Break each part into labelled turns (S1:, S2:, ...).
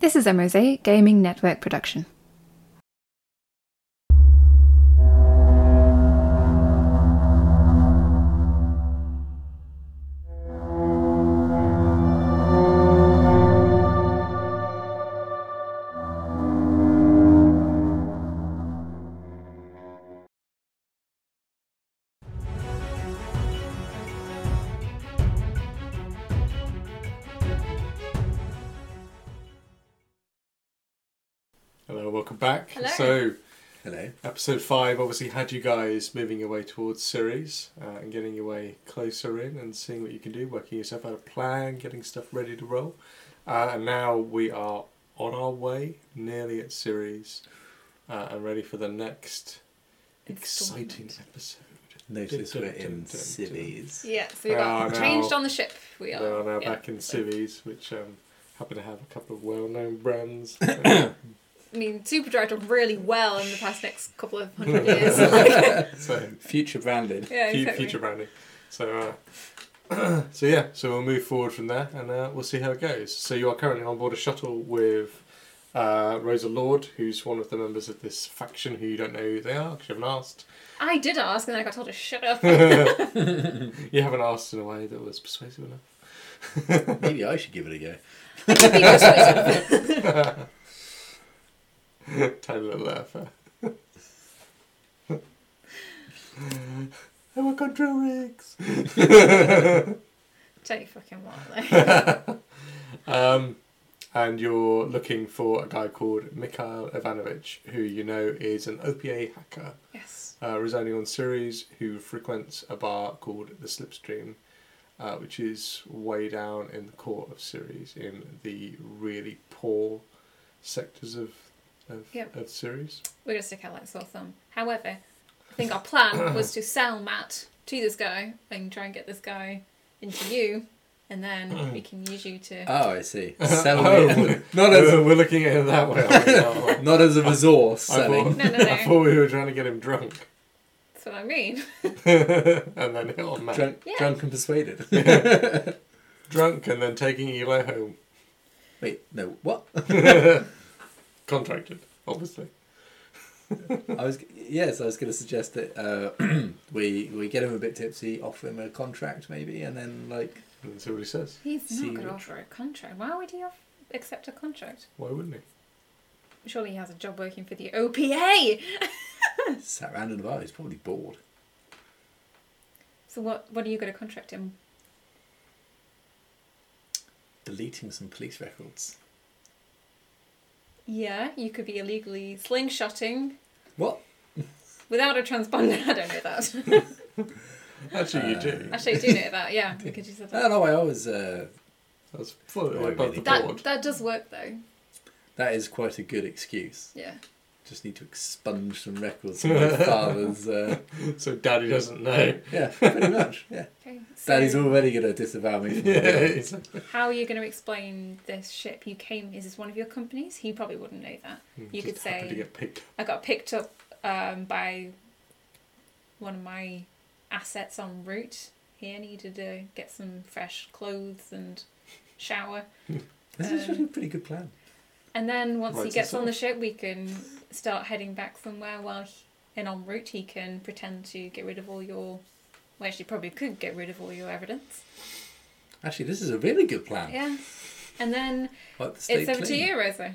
S1: This is a Mosaic Gaming Network production.
S2: Hello, welcome back.
S3: Hello.
S2: So,
S4: Hello.
S2: episode 5 obviously had you guys moving your way towards Ceres and getting your way closer in and seeing what you can do, working yourself out a plan, getting stuff ready to roll. And now we are on our way, nearly at Ceres, and ready for the next exciting episode.
S4: Notice we're in cities.
S3: Yeah, so we got changed on the ship. We
S2: They are now back in Cives, which happen to have a couple of well-known brands.
S3: I mean, Superdry done really well in the past next couple of 100 years.
S2: So
S4: Future branded.
S3: Yeah, exactly.
S2: future branding. So, so we'll move forward from there, and we'll see how it goes. So you are currently on board a shuttle with Rosa Lord, who's one of the members of this faction who you don't know who they are because you haven't asked.
S3: I did ask, and then I got told to shut up.
S2: You haven't asked in a way that was persuasive enough.
S4: Maybe I should give it a go.
S3: I could be persuasive.
S2: Tiny little laugh. I work on drill rigs.
S3: Tell you fucking what, though.
S2: And you're looking for a guy called Mikhail Ivanovich, who you know is an OPA hacker
S3: Yes.
S2: residing on Ceres, who frequents a bar called the Slipstream, which is way down in the core of Ceres, in the really poor sectors of Ceres.
S3: We're going to stick out like a sore thumb. However, I think our plan was to sell Matt to this guy and try and get this guy into you, and then we can use you to...
S4: Oh, I see. Selling. Not as
S2: We're looking at it that way. Aren't we?
S4: not as a resource
S2: I
S4: selling.
S3: No.
S2: I thought we were trying to get him drunk.
S3: That's what I mean.
S2: And then hit on Matt.
S4: Drunk and persuaded.
S2: Drunk and then taking Eli home.
S4: Wait, no, what?
S2: Contracted, obviously.
S4: I was going to suggest that we get him a bit tipsy, offer him a contract maybe, and then like.
S2: Let's see what he says.
S3: He's
S4: See
S3: not going to
S4: what-
S3: offer a contract. Why would he accept a contract?
S2: Why wouldn't he?
S3: Surely he has a job working for the OPA!
S4: Sat around in the bar. He's probably bored.
S3: So what are you going to contract him?
S4: Deleting some police records.
S3: Yeah, you could be illegally slingshotting
S4: What?
S3: without a transponder. I don't know that.
S2: Actually, you do.
S3: Actually, I do know that, yeah, because you said that.
S4: No, I was.
S2: That's fully
S4: Right,
S2: above
S4: really.
S2: the board.
S3: That does work, though.
S4: That is quite a good excuse.
S3: Yeah.
S4: Just need to expunge some records from my father's.
S2: So Daddy doesn't know.
S4: Yeah, pretty much. Yeah.
S3: Okay, so
S4: Daddy's already going to disavow me. From
S2: Yeah,
S4: the
S2: exactly.
S3: how are you going to explain this ship you came... Is this one of your companies? He probably wouldn't know that. You could
S2: Just happened to
S3: say,
S2: get picked.
S3: I got picked up by one of my assets en route. Here, needed to get some fresh clothes and shower.
S4: This is really a pretty good plan.
S3: And then once he
S2: Right,
S3: gets
S2: so-
S3: on the ship, we can start heading back somewhere while and en route he can pretend to get rid of all your... Well, actually, probably could get rid of all your evidence.
S4: Actually, this is a really good plan.
S3: Yeah. And then
S4: Like the state
S3: it's over to
S4: clean.
S3: you, Rosa.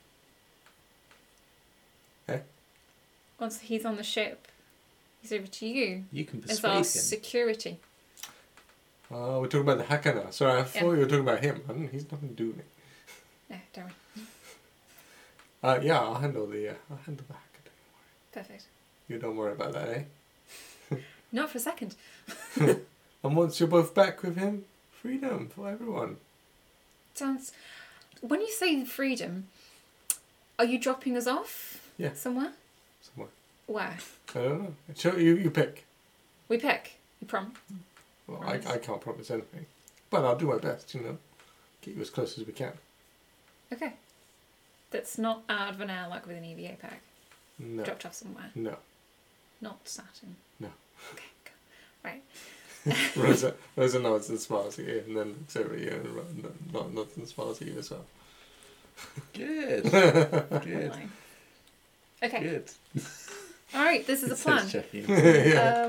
S2: Eh?
S3: Once he's on the ship, he's over to you
S4: You can
S3: as
S4: persuade
S3: our
S4: him.
S3: security.
S2: Oh, we're talking about the hacker now. Sorry, I thought you were talking about him. He's nothing to do with it.
S3: No, don't worry.
S2: Yeah, I'll handle the hacker.
S3: Perfect.
S2: You don't worry about that, eh?
S3: Not for a second.
S2: And once you're both back with him, freedom for everyone.
S3: Sounds... When you say freedom, are you dropping us off?
S2: Yeah.
S3: Somewhere?
S2: Somewhere.
S3: Where?
S2: I don't know. Sure, you pick.
S3: We pick. You prom.
S2: Well,
S3: Right.
S2: I can't promise anything. But I'll do my best, Get you as close as we can.
S3: Okay. That's not out of an airlock with an EVA pack.
S2: No.
S3: Dropped off somewhere.
S2: No.
S3: Not Saturn.
S2: No.
S3: Okay, go. Right.
S2: Rosa nods and smiles at you and then looks over at you and nods and smiles at you as well.
S4: Good. Good.
S3: Fine. Okay.
S4: Good.
S3: All right. This is a
S4: It says
S3: plan.
S4: checking.
S2: Yeah.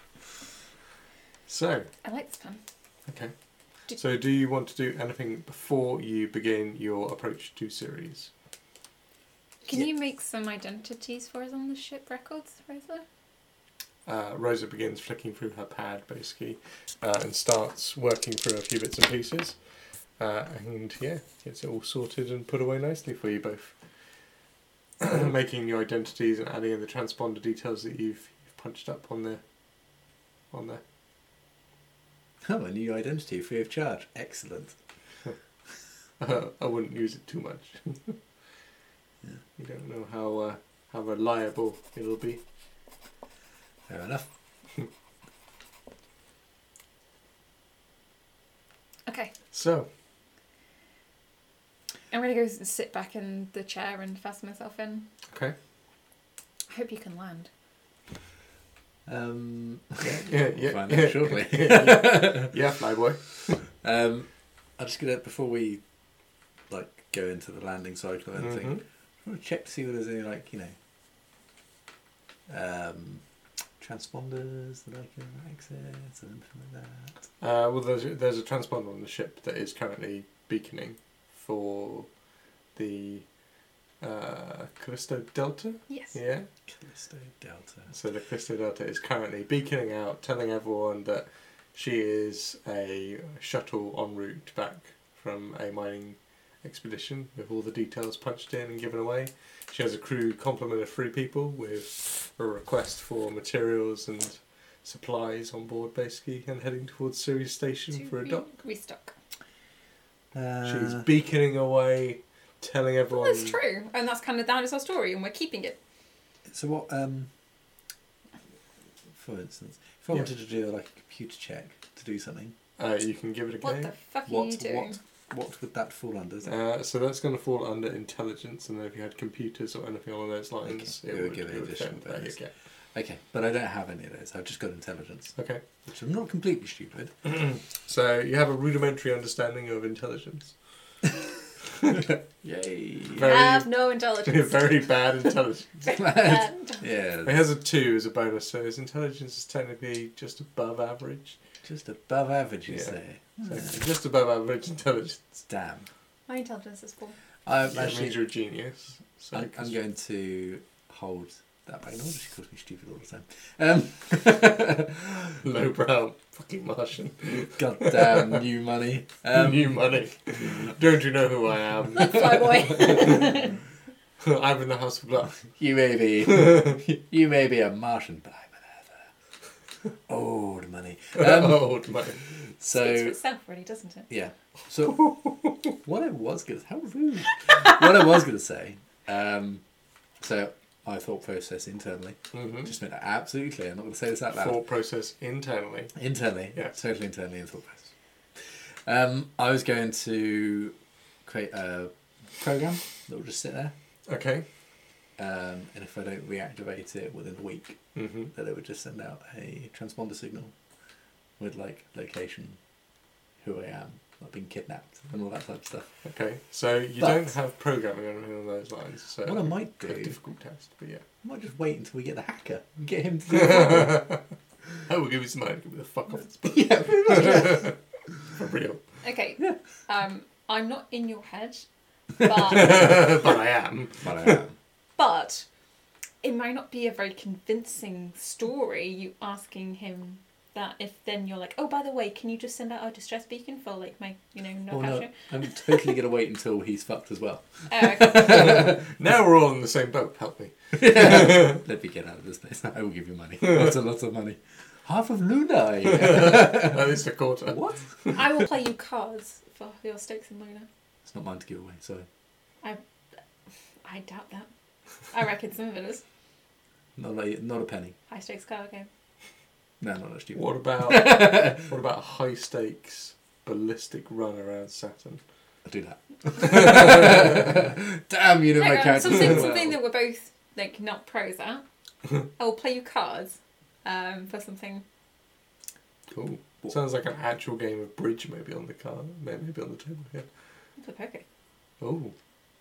S2: So,
S3: I like this plan.
S2: okay. So, do you want to do anything before you begin your approach to Ceres?
S3: Can you make some identities for us on the ship records, Rosa?
S2: Rosa begins flicking through her pad, basically, and starts working through a few bits and pieces. And yeah, gets it all sorted and put away nicely for you both. Making your identities and adding in the transponder details that you've punched up on there.
S4: Oh, a new identity free of charge. Excellent.
S2: I wouldn't use it too much.
S4: Yeah.
S2: You don't know how reliable it'll be.
S4: Fair enough.
S3: Okay.
S2: So,
S3: I'm going to go sit back in the chair and fasten myself in.
S2: okay.
S3: I hope you can land.
S2: Yeah.
S4: Find out shortly.
S2: Yeah, flyboy.
S4: I'm just gonna, before we like go into the landing cycle or anything, I want to check to see whether there's any transponders that I can access or anything like that.
S2: Well, there's a transponder on the ship that is currently beaconing for the Callisto Delta.
S3: Yes.
S2: Yeah.
S4: Callisto Delta.
S2: So the Callisto Delta is currently beaconing out, telling everyone that she is a shuttle en route back from a mining expedition with all the details punched in and given away. She has a crew complement of 3 people with a request for materials and supplies on board, basically, and heading towards Ceres Station for a dock.
S3: Restock.
S2: She's beaconing away, telling everyone.
S3: Well, that's true, and that's kind of that is our story, and we're keeping it.
S4: So what? For instance, if I wanted to do a computer check to do something,
S2: You can give it a go.
S3: What the fuck are you doing?
S4: What would that fall under?
S2: So that's going to fall under intelligence, and then if you had computers or anything along those lines,
S4: Okay. It would give an additional
S2: affect that you
S4: bonus.
S2: get.
S4: Okay, but I don't have any of those. I've just got intelligence,
S2: Okay.
S4: which I'm not completely stupid.
S2: So you have a rudimentary understanding of intelligence.
S4: Yay!
S2: Very-
S3: Have no intelligence.
S2: Very bad intelligence.
S4: Yeah,
S2: It has a 2 as a bonus, so his intelligence is technically just above average.
S4: just above average, you
S2: Yeah.
S4: say.
S2: So just above average intelligence.
S4: Damn.
S3: My intelligence is 4.
S4: I'm
S2: That
S4: actually.
S2: means you're a genius. So
S4: I'm going to hold that back. No wonder she calls me stupid all the time.
S2: lowbrow fucking Martian.
S4: Goddamn new money.
S2: New money. Don't you know who I am?
S3: Look, flyboy.
S2: I'm in the House of Blood.
S4: You may be a Martian, but I'm an Earther. Old money.
S2: Old money.
S3: Speaks for
S4: So
S3: itself, really, doesn't it?
S4: yeah. So what I was gonna how rude. What I was gonna say. So my thought process internally.
S2: Mm-hmm.
S4: Just made that absolutely clear. I'm not gonna say this out loud.
S2: Thought process internally.
S4: Internally,
S2: Yeah.
S4: totally internally in thought process. I was going to create a program that will just sit there,
S2: Okay.
S4: and if I don't reactivate it within a week,
S2: Mm-hmm.
S4: that it would just send out a transponder signal with location, who I am, I've been kidnapped, and all that type of stuff.
S2: Okay. So you
S4: But-
S2: don't have programming or anything along those lines. So
S4: What I might
S2: quite a
S4: do,
S2: difficult test, but yeah.
S4: I might just wait until we get the hacker and get him to do it.
S2: I will give you some money. Give me the fuck off this book.
S4: Yeah, pretty much. Yeah.
S2: For real.
S3: Okay.
S4: Yeah.
S3: I'm not in your head, but
S2: But I am.
S4: But I am.
S3: but it might not be a very convincing story. You asking him that if then you're like, oh, by the way, can you just send out our distress beacon for my no
S4: Oh no,
S3: capture?
S4: I'm totally gonna wait until he's fucked as well.
S3: Oh, okay.
S2: Now we're all in the same boat. Help me.
S4: Let me get out of this place. I will give you money. Lots and lots of money. Half of Luna.
S2: At least a quarter.
S4: What?
S3: I will play you cards for your stakes in Luna.
S4: It's not mine to give away, sorry.
S3: I doubt that. I reckon some of it is.
S4: Not a penny.
S3: High stakes card game.
S4: No, not that stupid.
S2: What about a high stakes ballistic run around Saturn?
S4: I'll do that. Damn, you know my character.
S3: Something that we're both not pros at. I will play you cards for something.
S2: Cool. Sounds like an actual game of bridge, maybe on the card, maybe on the table here.
S3: For poker.
S2: Oh,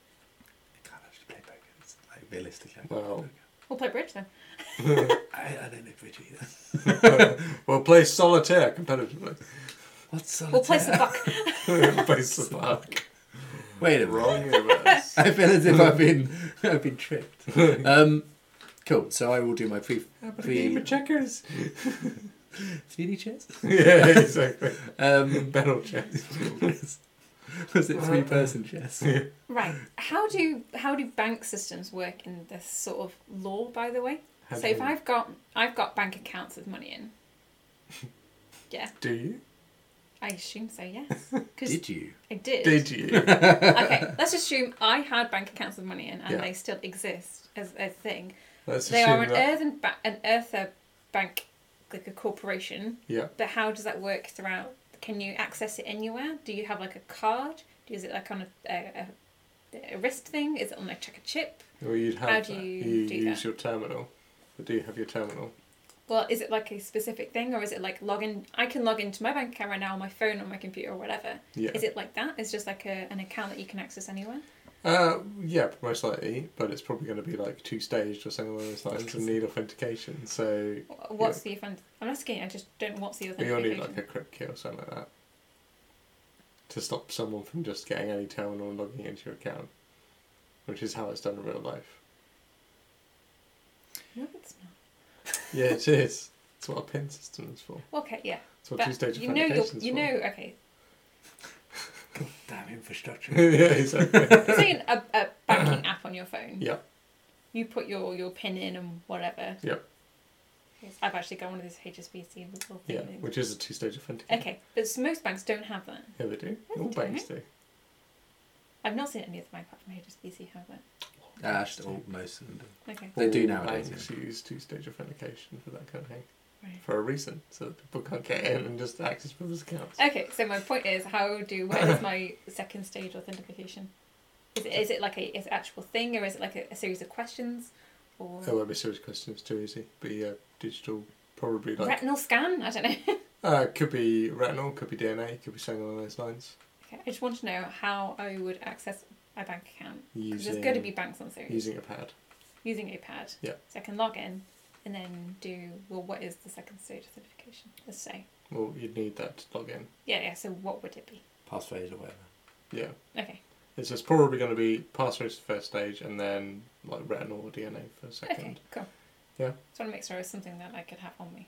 S4: realistically.
S2: Well.
S3: We'll play bridge then.
S4: I don't know bridge either.
S2: We'll play solitaire competitively.
S4: What's solitaire?
S3: We'll play some buck.
S2: Play some luck.
S4: Wait a minute.
S2: Wrong universe.
S4: I feel as if I've been tricked. Cool. So I will do my
S2: How about a game of checkers?
S4: 3D chess.
S2: Yeah, exactly.
S4: Battle
S2: chess.
S4: Was it 3-person chess?
S3: Right. How do bank systems work in this sort of law, by the way? So if I've got bank accounts with money in. Yeah.
S2: Do you?
S3: I assume so, yes.
S4: Did you?
S3: I did.
S2: Did you?
S3: Okay, let's assume I had bank accounts with money in and
S2: Yeah.
S3: they still exist as a thing.
S2: Let's
S3: They
S2: assume
S3: are
S2: that.
S3: an Earther bank, like a corporation.
S2: Yeah.
S3: But how does that work throughout? Can you access it anywhere? Do you have like a card? Is it like on a wrist thing? Is it on like a chip?
S2: Or you'd have
S3: How do
S2: that.
S3: you do
S2: use
S3: that?
S2: your terminal. But do you have your terminal?
S3: Well, is it like a specific thing, or is it like login? I can log into my bank account right now on my phone or my computer or whatever.
S2: Yeah.
S3: Is it like that? It's just like an account that you can access anywhere.
S2: Yeah, most likely, but it's probably going to be like 2-staged or something along those lines and need authentication. So
S3: What's the I'm asking. I just don't know what's the
S2: you'll
S3: authentication.
S2: need like a crypt key or something like that to stop someone from just getting any terminal and logging into your account, which is how it's done in real life.
S3: No, it's not.
S2: Yeah, it is. That's what a PIN system is for.
S3: Okay, yeah.
S2: That's what
S3: But
S2: 2-stage
S3: you know,
S2: authentication is
S3: you
S2: for.
S3: know. Okay,
S4: Damn infrastructure.
S2: Yeah, exactly.
S3: say a banking app on your phone.
S2: Yeah.
S3: You put your PIN in and whatever.
S2: Yep.
S3: Yes, I've actually got one of those HSBC little
S2: Yeah,
S3: things.
S2: which is a 2-stage authentication.
S3: Okay, but most banks don't have that.
S2: Yeah, they do.
S3: Yeah,
S2: All
S3: they
S2: banks do.
S3: I've not seen any of them apart from HSBC have that.
S4: Most of them do.
S3: Okay.
S4: They do
S2: All
S4: nowadays,
S2: banks use 2-stage authentication for that kind of thing.
S3: Right.
S2: For a reason, so that people can't get in and just access people's accounts.
S3: Okay, so my point is, what is my second stage authentication? Is it like is it actual thing, or is it like a series of questions, or
S2: There won't be serious questions, too easy. But yeah, digital, probably like...
S3: retinal scan? I don't know.
S2: Could be retinal, could be DNA, could be something along those lines.
S3: Okay, I just want to know how I would access my bank account. Because there's
S2: Using,
S3: going to be banks on series.
S2: using a pad.
S3: Using a pad.
S2: Yeah.
S3: So I can log in and then what is the second stage authentication? Let's say.
S2: Well, you'd need that to log in.
S3: Yeah, so what would it be?
S4: Passphrase or whatever.
S2: Yeah.
S3: Okay.
S2: It's just probably going to be passwords for first stage and then like retinal or DNA for second.
S3: Okay, cool.
S2: Yeah.
S3: Just want to make sure it's something that I could have on me.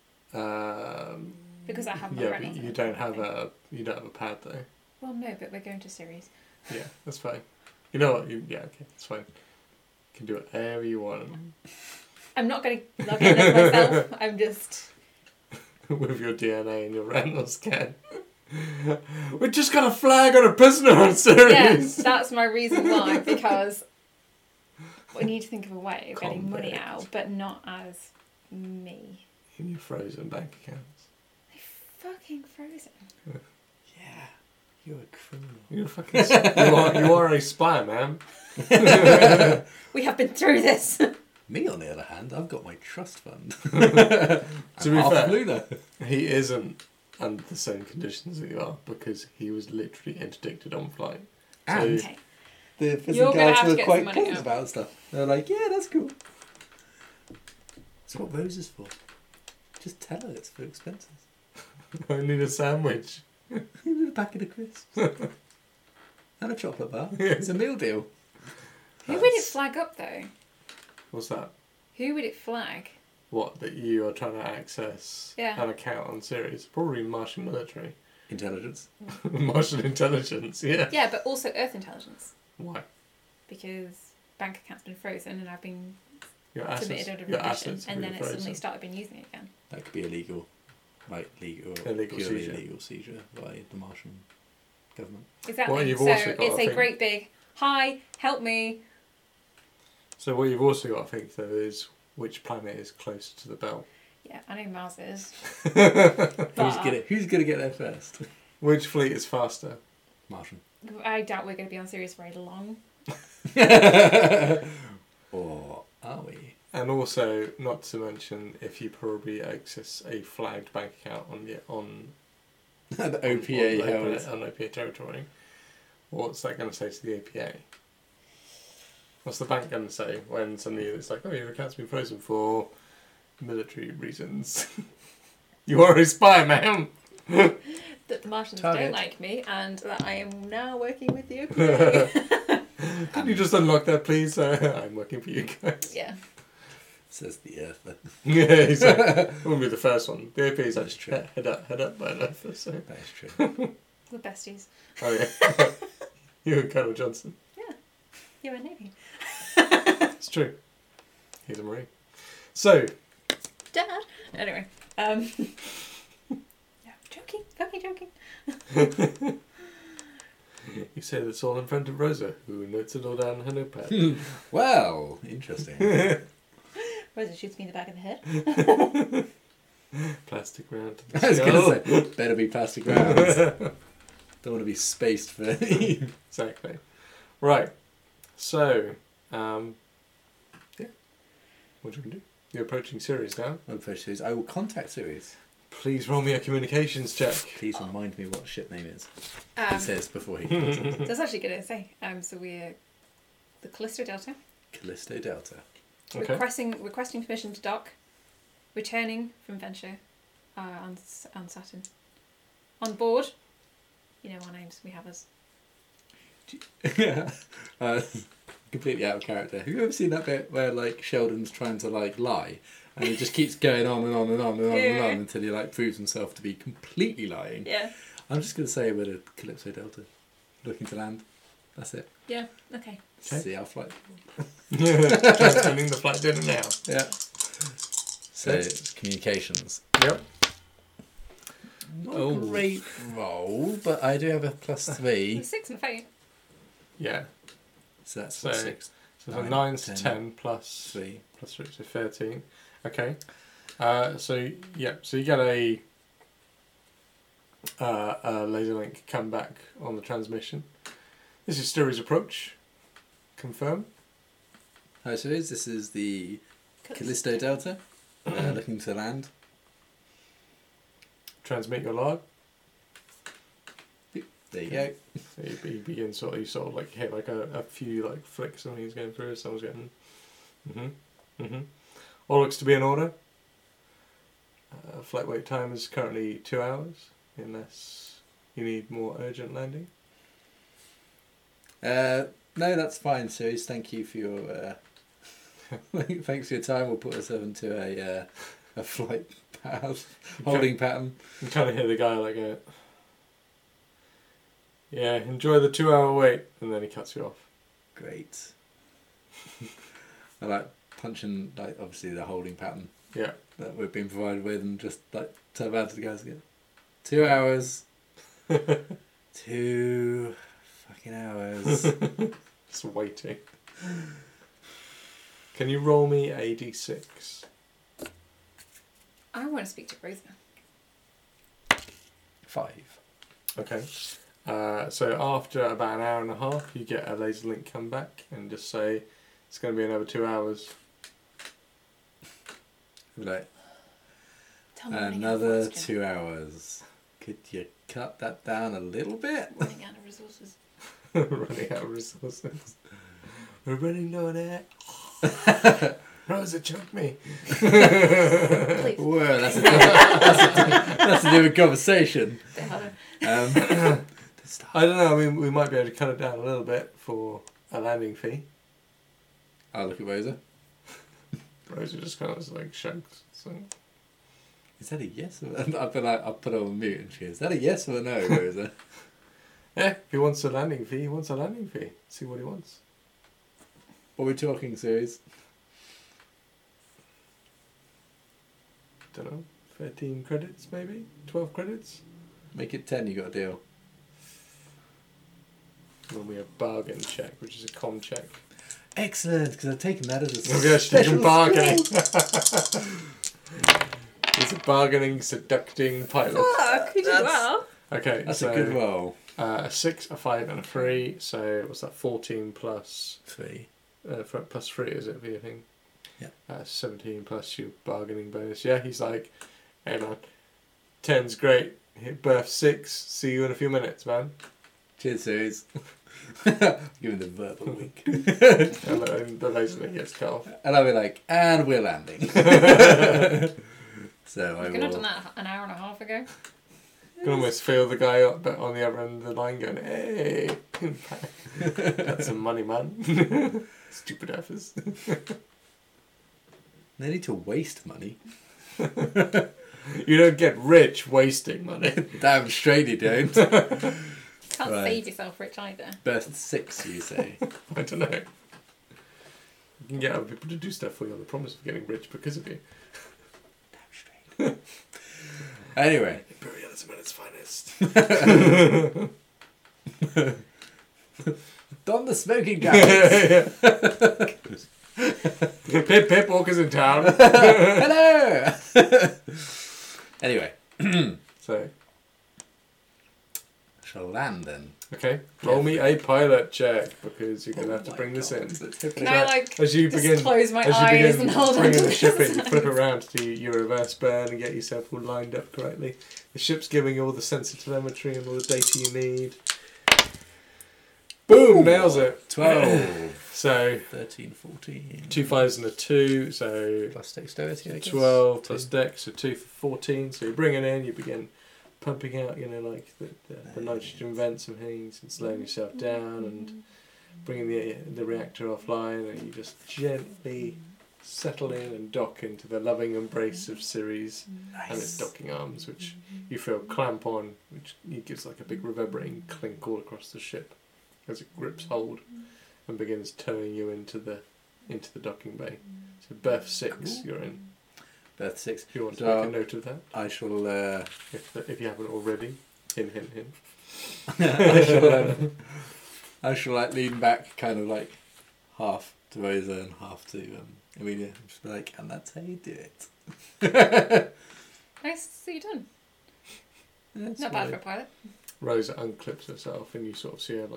S3: Because I have my
S2: yeah,
S3: retinal
S2: but
S3: scan.
S2: you don't have a pad though.
S3: Well, no, but we're going to series.
S2: Yeah, that's fine. You know what? Yeah, okay, that's fine. You can do whatever you want
S3: I'm not going to log in as myself. I'm just...
S2: with your DNA and your retinal scan. We just got a flag on a prisoner on series.
S3: Yeah, that's my reason why, because we need to think of a way of getting money
S2: Convict.
S3: out, but not as me.
S2: In your frozen bank accounts.
S3: Fucking frozen.
S4: Yeah. You're a criminal.
S2: You're fucking. You are a spy, man.
S3: We have been through this.
S4: Me, on the other hand, I've got my trust fund.
S2: To be
S4: Half
S2: fair,
S4: of Luna.
S2: he isn't under the same conditions that you are because he was literally interdicted on flight.
S4: And
S3: Okay.
S4: the
S3: You're
S4: prison
S3: gonna
S4: guards
S3: have to
S4: were
S3: get
S4: quite
S3: some money
S4: pleasant
S3: out.
S4: about stuff. They're like, yeah, that's cool. That's what Rose is for. Just tell her it's for expenses.
S2: I need a sandwich.
S4: You need a packet of crisps. And a chocolate bar. It's a meal deal.
S3: Who would it flag up though?
S2: What's that?
S3: Who would it flag?
S2: What, that you are trying to access
S3: Yeah.
S2: an account on series? Probably Martian military.
S4: Intelligence.
S2: Martian intelligence, yeah.
S3: Yeah, but also Earth intelligence.
S2: Why?
S3: Because bank account's been frozen and I've been
S2: Your assets,
S3: submitted under
S2: your
S3: revision,
S2: assets
S3: and then
S2: have
S3: it
S2: been
S3: suddenly
S2: frozen.
S3: started been using it again.
S4: That could be illegal. Like legal,
S2: Illegal
S4: purely
S2: seizure.
S4: illegal seizure by the Martian government.
S3: Exactly.
S2: Well, you've
S3: so
S2: also got
S3: it's
S2: to
S3: a
S2: think-
S3: great big hi, help me.
S2: So what you've also got to think though is which planet is closer to the belt.
S3: Yeah, I know Mars is.
S4: Who's gonna get there first?
S2: Which fleet is faster?
S4: Martian.
S3: I doubt we're going to be on series very long.
S4: Or are we?
S2: And also, not to mention, if you probably access a flagged bank account on
S4: The
S2: on
S4: OPA held.
S2: on OPA territory, what's that going to say to the APA? What's the bank going to say when suddenly it's like, oh, your account's been frozen for military reasons? You are a spy, ma'am.
S3: That the Martians
S4: Target.
S3: don't like me, and that I am now working with the OPA.
S2: Can you just unlock that, please? I'm working for you guys.
S3: Yeah.
S4: Says the Earther.
S2: Yeah, exactly. It wouldn't be the first one. The OP is
S4: That's
S2: actually
S4: true.
S2: head up by an Earther, so.
S4: That is true.
S3: We're besties.
S2: Oh, yeah. You and Colonel Johnson.
S3: You're a Navy.
S2: It's true. He's a Marine. So,
S3: Dad! Anyway. Yeah, joking. Okay, joking.
S2: you say this all in front of Rosa, who notes it all down on her notepad.
S4: Well, interesting.
S3: Rosa shoots me in the back of the head.
S2: Plastic round to
S4: I
S2: the
S4: was
S2: skull.
S4: going to say, better be plastic rounds. Don't want to be spaced for
S2: Exactly. Right. So, yeah. What do you do? You're approaching Sirius now.
S4: I will contact Sirius.
S2: Please roll me a communications check.
S4: Please remind me what ship name is. He
S3: Um,
S4: says before he contacts
S3: That's actually going to say. So we're the Callisto Delta.
S4: Callisto Delta.
S2: Okay.
S3: Requesting permission to dock. Returning from Venture on Saturn. On board. You know our names. We have us.
S4: Completely out of character. Have you ever seen that bit where like Sheldon's trying to like lie and it just keeps going on and on and on and on and on until he like proves himself to be completely lying?
S3: Yeah.
S4: I'm just going to say we're the Calypso Delta, looking to land. That's it.
S3: Yeah. Okay.
S2: Okay.
S4: See our flight.
S2: Transmitting the flight dinner now.
S4: Yeah. So it's communications.
S2: Yep.
S4: Not
S2: Oh.
S4: a great roll, but I do have a +3,
S3: The 6 and 5.
S2: Yeah.
S4: so that's
S2: So-
S4: 6.
S2: So
S4: Nine,
S2: 9 to
S4: 10,
S2: 10 plus
S4: 3.
S2: 3, so 13. Okay. So yeah, so you get a laser link come back on the transmission. This is Sirius approach. Confirm.
S4: Hi, Sirius. This is the Callisto Delta, looking to land.
S2: Transmit your log.
S4: There you go.
S2: So you begin you sort of like hit like a few like flicks when he's going through. Someone's getting. All looks to be in order. Flight wait time is currently 2 hours, unless you need more urgent landing.
S4: No, that's fine, Sirius. Thank you for your. Thanks for your time. We'll put ourselves into a flight path, holding pattern.
S2: You kind of hear the guy like go, yeah, enjoy the 2 hour wait, and then he cuts you off.
S4: Great. I like punching, like obviously the holding pattern
S2: Yeah.
S4: that we've been provided with, and just like turn around to the guys again. 2 hours. 2 fucking hours.
S2: Just waiting. Can you roll me a d6?
S3: I want to speak to Rosa.
S4: 5.
S2: Okay. So after about an hour and a half, you get a laser link come back and just say it's going to be another 2 hours.
S4: Like
S3: Tell me when I get a
S4: another
S3: question.
S4: 2 hours. Could you cut that down a little bit?
S3: Running out of resources.
S2: Running out of resources. We're running low on air. Rosa, choke me.
S3: Please.
S4: Whoa, that's a different conversation.
S3: Bit harder.
S2: I don't know. I mean, we might be able to cut it down a little bit for a landing fee.
S4: I'll look at Rosa.
S2: Rosa just kind of like shrugs. So.
S4: Is that a yes or I'll put her on mute and she goes, is that a yes or a no, Rosa?
S2: Yeah, if he wants a landing fee, he wants a landing fee. See what he wants.
S4: What are we talking, series?
S2: Don't know. 13 credits, maybe? 12 credits?
S4: Make it 10, you got a deal.
S2: Then we have bargain check, which is a com check.
S4: Excellent, because I've taken that as a
S2: Maybe I should
S4: special
S2: do bargaining.
S4: skill.
S2: He's a bargaining, seducting pilot.
S3: Fuck, you did
S4: That's-
S3: well.
S2: Okay,
S4: That's
S2: so
S4: a good roll.
S2: a 6, a 5, and a 3. So what's that? 14 plus
S4: 3.
S2: plus 3, is it for your thing?
S4: Yeah.
S2: 17 plus your bargaining bonus. Yeah, he's like, hey man, 10's great. Hit berth 6. See you in a few minutes, man.
S4: Cheers, series. Giving the verbal wink.
S2: And then the laser gets cut off.
S4: And I'll be like, and we're landing. So I
S3: You could have
S4: will.
S3: done that an hour and a half ago.
S2: You can almost feel the guy up on the other end of the line going, hey, that's some money, man. Stupid effers.
S4: They need to waste money.
S2: You don't get rich wasting money.
S4: Damn straight you don't.
S3: Can't
S4: Right.
S3: save yourself rich either.
S4: Best 6, you say.
S2: I don't know. You can get other people to do stuff for you on the promise of getting rich because of you.
S4: Damn straight. Anyway.
S2: Imperialism at its finest.
S4: Don the smoking gun.
S2: Pip Pip Walker's in town.
S4: Hello. Anyway.
S2: So,
S4: Shall land then.
S2: okay, roll me a pilot check because you're going to have to
S4: Oh
S2: bring
S4: my
S2: this in.
S4: God, let's hope
S3: Can
S4: it-
S3: I like
S2: As you
S3: just
S2: begin,
S3: close my
S2: as you
S3: eyes
S2: begin
S3: and hold on
S2: bringing
S3: to
S2: the ship in, you
S3: this?
S2: flip it around to your reverse burn and get yourself all lined up correctly. The ship's giving you all the sensor telemetry and all the data you need. Boom!
S4: Ooh.
S2: Nails it.
S4: 12.
S2: So
S4: 13, 14.
S2: 2 5s and a 2, so
S4: Plus dexterity, I guess.
S2: 12 plus dex, so 2 for 14. So you bring it in, you begin pumping out, like the nitrogen vents and things, and slowing yourself down and bringing the reactor offline, and you just gently settle in and dock into the loving embrace of Ceres and its docking arms, which you feel clamp on, which gives like a big reverberating clink all across the ship as it grips hold and begins towing you into the docking bay. So berth 6
S4: Cool.
S2: you're in.
S4: Berth 6.
S2: If you want to
S4: So-
S2: make a note of that,
S4: I shall.
S2: if you haven't already. Hint, hint, hint.
S4: I shall like lean back, kind of like half to Rosa and half to Amelia. And just be like, and that's how you do it.
S3: Nice to see you done.
S4: That's
S3: Not bad
S4: my-
S3: for a pilot.
S2: Rosa unclips herself, and you sort of see her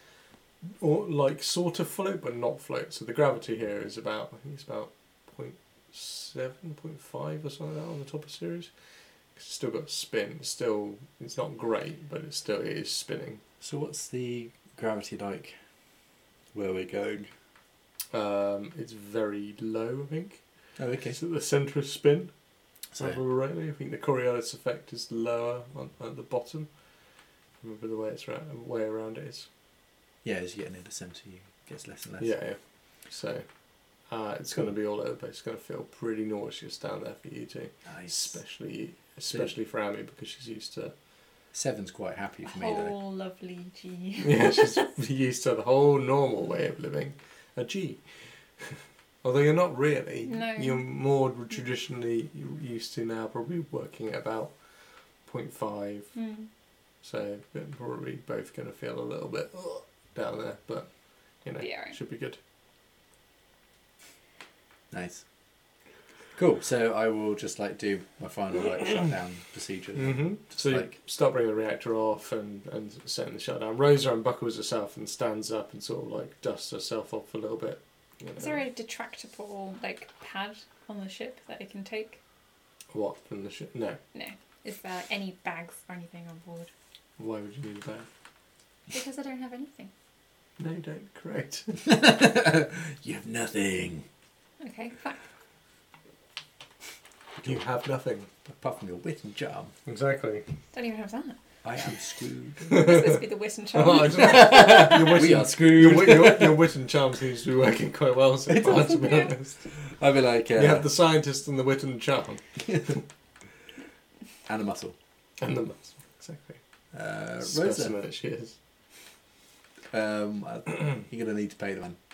S2: sort of float, but not float. So the gravity here is about, I think it's about 0.7, 0.5 or something like that on the top of Ceres. It's still got spin. It's not great, but it is spinning.
S4: So what's the gravity like where we're going?
S2: It's very low, I think.
S4: Oh, okay.
S2: It's at the centre of spin.
S4: So,
S2: Remember rightly, I think the Coriolis effect is lower at the bottom. Remember the way way around it is.
S4: yeah, as you get near the centre, you gets less and less.
S2: Yeah. So it's going to be all over the place. It's going to feel pretty nauseous down there for you two,
S4: Nice.
S2: especially for Amy because she's used to.
S4: 7's quite happy for me though.
S3: Oh, lovely G.
S2: Yeah, she's used to the whole normal way of living. A G. Although you're not really.
S3: No.
S2: You're more traditionally used to now probably working at about 0.5. So we're probably both going to feel a little bit down there, but
S3: Be alright.
S2: should be good.
S4: Nice. Cool. So I will just like do my final like shutdown procedure.
S2: Mm-hmm.
S4: Just
S2: So you
S4: like
S2: start bringing the reactor off and setting the shutdown. Rosa unbuckles herself and stands up and sort of like dusts herself off a little bit.
S3: Is there a detractable pad on the ship that I can take?
S2: What from the ship? No.
S3: No. Is there any bags or anything on board?
S2: Why would you need that?
S3: Because I don't have anything.
S2: No, you don't. Correct.
S4: you have nothing
S3: Okay, fine.
S2: You have nothing.
S4: apart from your wit and charm.
S2: Exactly.
S3: Don't even have that.
S4: I am screwed.
S3: This would be the wit and charm.
S2: Oh, your wit
S4: We
S2: and-
S4: are screwed.
S2: your wit and charm seems to be working quite well so far, to be
S3: Yeah.
S2: honest.
S4: I'll be like,
S2: You have the scientist and the wit and charm.
S4: and a muscle.
S2: And the muscle. Exactly.
S4: Rosa,
S2: Specimen that she is.
S4: you're gonna need to pay the man.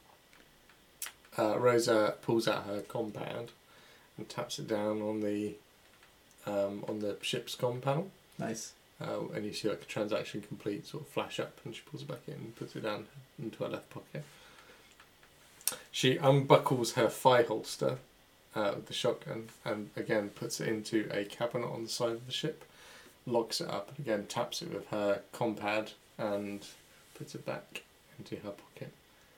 S2: Rosa pulls out her compound and taps it down on the ship's comm panel.
S4: Nice.
S2: And you see like a transaction complete sort of flash up, and she pulls it back in and puts it down into her left pocket. She unbuckles her thigh holster with the shotgun and again puts it into a cabinet on the side of the ship, locks it up and again taps it with her compad and puts it back into her pocket.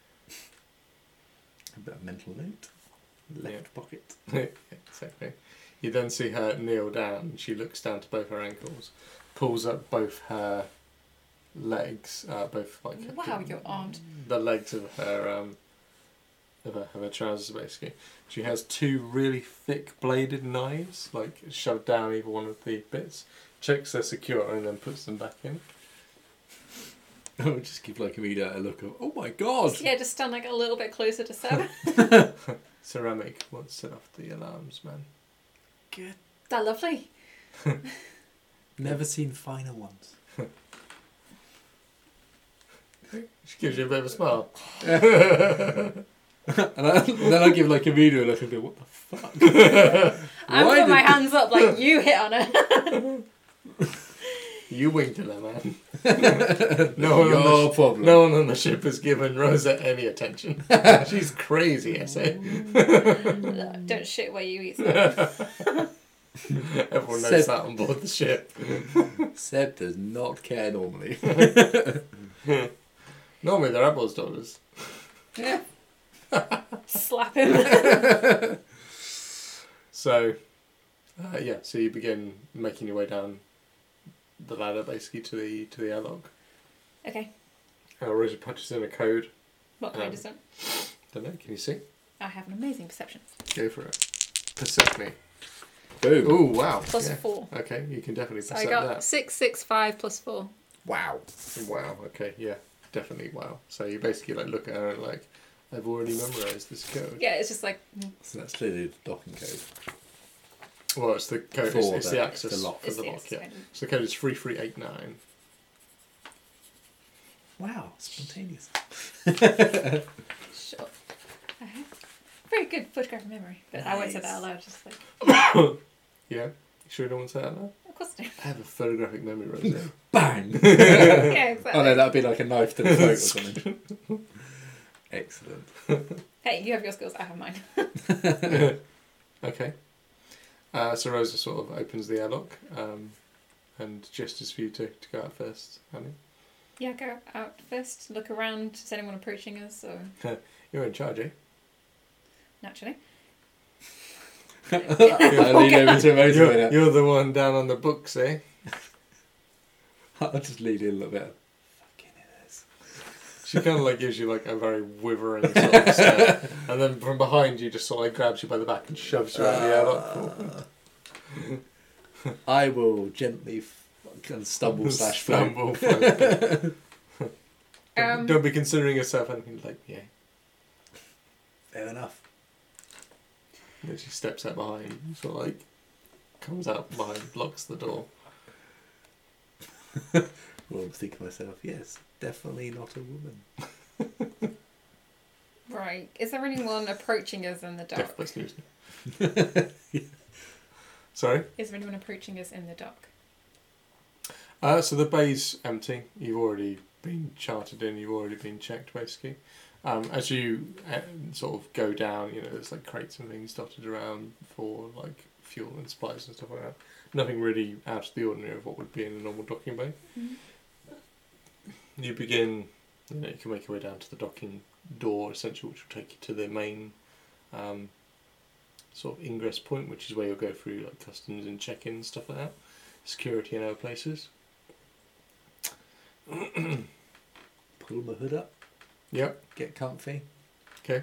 S4: A bit of mental note. Left pocket.
S2: Yeah, exactly. You then see her kneel down and she looks down to both her ankles, pulls up both her legs, both like
S3: Wow, you're armed.
S2: the legs of her of her trousers basically. She has two really thick bladed knives, like shoved down either one of the bits. Checks they're secure and then puts them back in.
S4: I would just give like immediate a look of, oh my god!
S3: Yeah, just stand like a little bit closer to Seb.
S2: Ceramic won't set off the alarms, man.
S4: Good.
S3: They're lovely.
S4: Never seen finer ones.
S2: She gives you a bit of a smile.
S4: Then I give like immediate look and go, what the fuck?
S3: I'm
S4: Why
S3: putting my
S4: did-
S3: hands up like you hit on it.
S2: You winked at her, man. No one, on
S4: Your
S2: the
S4: problem.
S2: no one on the ship has given Rosa any attention. She's crazy, I say.
S3: Don't shit where you eat. Seb.
S2: Everyone knows
S4: Said-
S2: that on board the ship.
S4: Seb does not care normally.
S2: Normally they're Apple's daughters.
S3: Yeah. Slap him.
S2: So, so you begin making your way down the ladder basically to the airlock.
S3: Okay.
S2: Rosa punches in a code.
S3: What code is it?
S2: Don't know, can you see?
S3: I have an amazing perception.
S2: Go for it. Percept me.
S4: Boom.
S2: Ooh, wow.
S3: Plus
S2: Yeah.
S3: 4.
S2: Okay, you can definitely
S3: So I
S2: percept
S3: got
S2: that.
S3: 6, 6, 5 plus 4.
S4: Wow.
S2: Wow, okay, yeah. Definitely wow. So you basically like look at her and like, I've already memorised this code.
S3: Yeah, it's just like
S4: So that's clearly the docking code.
S2: Well, it's the code,
S4: For
S2: it's the
S4: the-
S2: access
S4: the lock.
S2: for
S3: it's
S2: the
S3: the
S2: lock, yeah.
S3: access
S2: So the code is 3389.
S4: Wow, spontaneous.
S3: Sure. I have very good photographic memory, but I won't say that out loud. Just like,
S2: Yeah? You sure you don't want to say that now?
S3: of course I do.
S2: I have a photographic memory, Rosa.
S4: Bang!
S3: Yeah, exactly.
S4: Oh no, that'd be like a knife to the throat or something. Excellent.
S3: Hey, you have your skills. I have mine.
S2: Okay. So Rosa sort of opens the airlock and gestures for you to go out first, honey.
S3: Yeah, go out first. Look around. Is anyone approaching us? Or
S2: You're in charge, eh?
S3: naturally.
S4: I lean over to a motivator.
S2: You're the one down on the books, eh?
S4: I'll just lean in a little bit. Fucking it is.
S2: She kind of like gives you like a very withering sort of stare, and then from behind you just sort of like grabs you by the back and shoves you out of the airlock.
S4: I will gently stumble slash float.
S2: Stumble. Don't be considering yourself anything like, yeah.
S4: Fair enough.
S2: And then she steps out behind, sort of like comes out behind, blocks the door.
S4: Well, I'm thinking to myself, yes, definitely not a woman.
S3: Right. Is there anyone approaching us in the dark?
S2: Death by snoozing. Sorry?
S3: Is there anyone approaching us in the dark?
S2: So the bay's empty. You've already been chartered in. You've already been checked, basically. As you sort of go down, you know, there's like crates and things dotted around for like fuel and supplies and stuff like that. Nothing really out of the ordinary of what would be in a normal docking bay.
S3: Mm-hmm.
S2: You begin, you know, you can make your way down to the docking door, essentially, which will take you to the main sort of ingress point, which is where you'll go through like customs and check-in and stuff like that, security and other places.
S4: Pull my hood up,
S2: Yep.
S4: get comfy.
S2: Okay.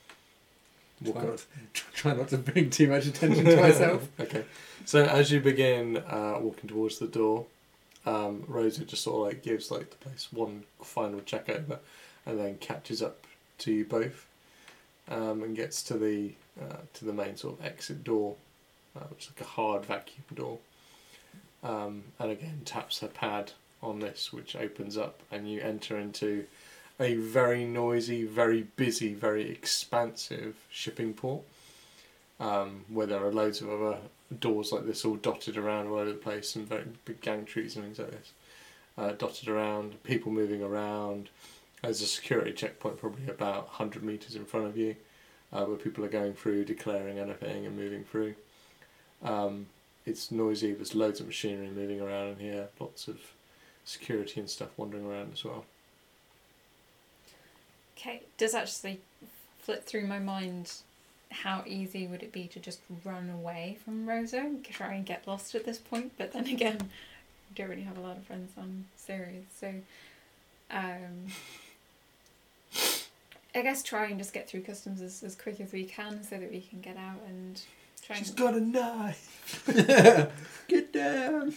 S4: Try not to bring too much attention to myself.
S2: Okay. So as you begin walking towards the door, Rosa just sort of like gives like the place one final check over, and then catches up to you both, and gets to the main sort of exit door, which is like a hard vacuum door, and again taps her pad on this, which opens up, and you enter into a very noisy, very busy, very expansive shipping port, where there are loads of other doors like this all dotted around all over the place, and very big gantries and things like this, dotted around, people moving around. There's a security checkpoint probably about 100 metres in front of you, where people are going through, declaring anything and moving through. It's noisy, there's loads of machinery moving around in here, lots of security and stuff wandering around as well.
S3: Okay. Does actually flit through my mind how easy would it be to just run away from Rosa and try and get lost at this point? But then again, don't really have a lot of friends on series, so I guess try and just get through customs as quick as we can so that we can get out and try
S2: She's
S3: and...
S2: got a knife.
S4: Get down.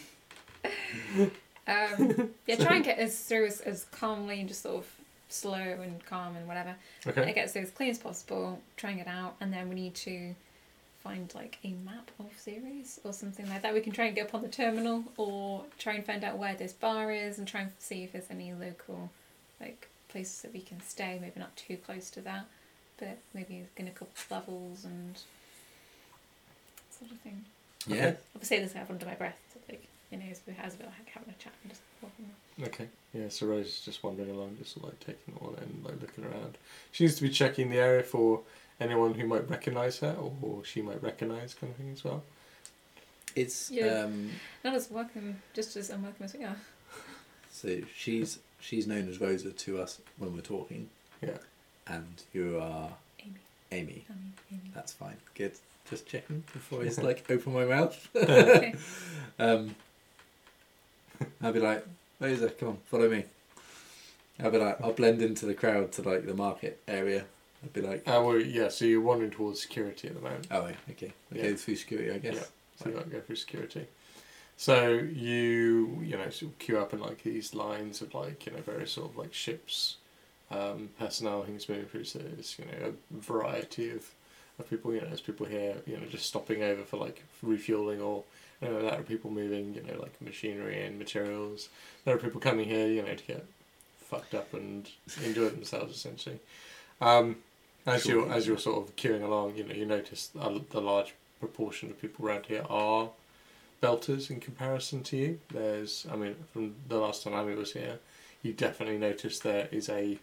S3: Yeah, try and get us through as calmly and just sort of slow and calm and whatever.
S2: Okay.
S3: And get through as clean as possible, try and get out, and then we need to find like a map of Ceres or something like that. We can try and get up on the terminal or try and find out where this bar is and try and see if there's any local like places that we can stay, maybe not too close to that, but maybe in a couple of levels and sort of thing.
S4: Yeah.
S3: I'll say this out under my breath, so, like, you know, as we're like having a chat and just walking around.
S2: Okay. Yeah, so Rose is just wandering along, just like taking it all in, like looking around. She needs to be checking the area for anyone who might recognise her or she might recognise, kind of thing as well.
S4: It's
S3: Yeah. Not as welcome, just as unwelcome as we are.
S4: so she's known as Rosa to us when we're talking.
S2: Yeah.
S4: And you are Amy.
S3: Amy.
S4: That's fine. Good. Just checking before I just like open my mouth.
S3: Okay.
S4: I'll be like, Rosa, come on, follow me. I'll be like, I'll blend into the crowd to like the market area. I'd be like,
S2: Well, yeah, so you're wandering towards security at the moment.
S4: oh, okay.
S2: Yeah.
S4: Go through security, I guess.
S2: Yeah. So you got to go through security. So you know, sort of queue up in like these lines of like, you know, various sort of like ships, personnel, things moving through. So there's, you know, a variety of people, you know, there's people here, you know, just stopping over for like refueling or, you know, there are people moving, you know, like machinery and materials. There are people coming here, you know, to get fucked up and enjoy themselves essentially. As you're sort of queuing along, you know, you notice the large proportion of people around here are belters in comparison to you. There's, I mean, from the last time Amy was here, you definitely noticed there is a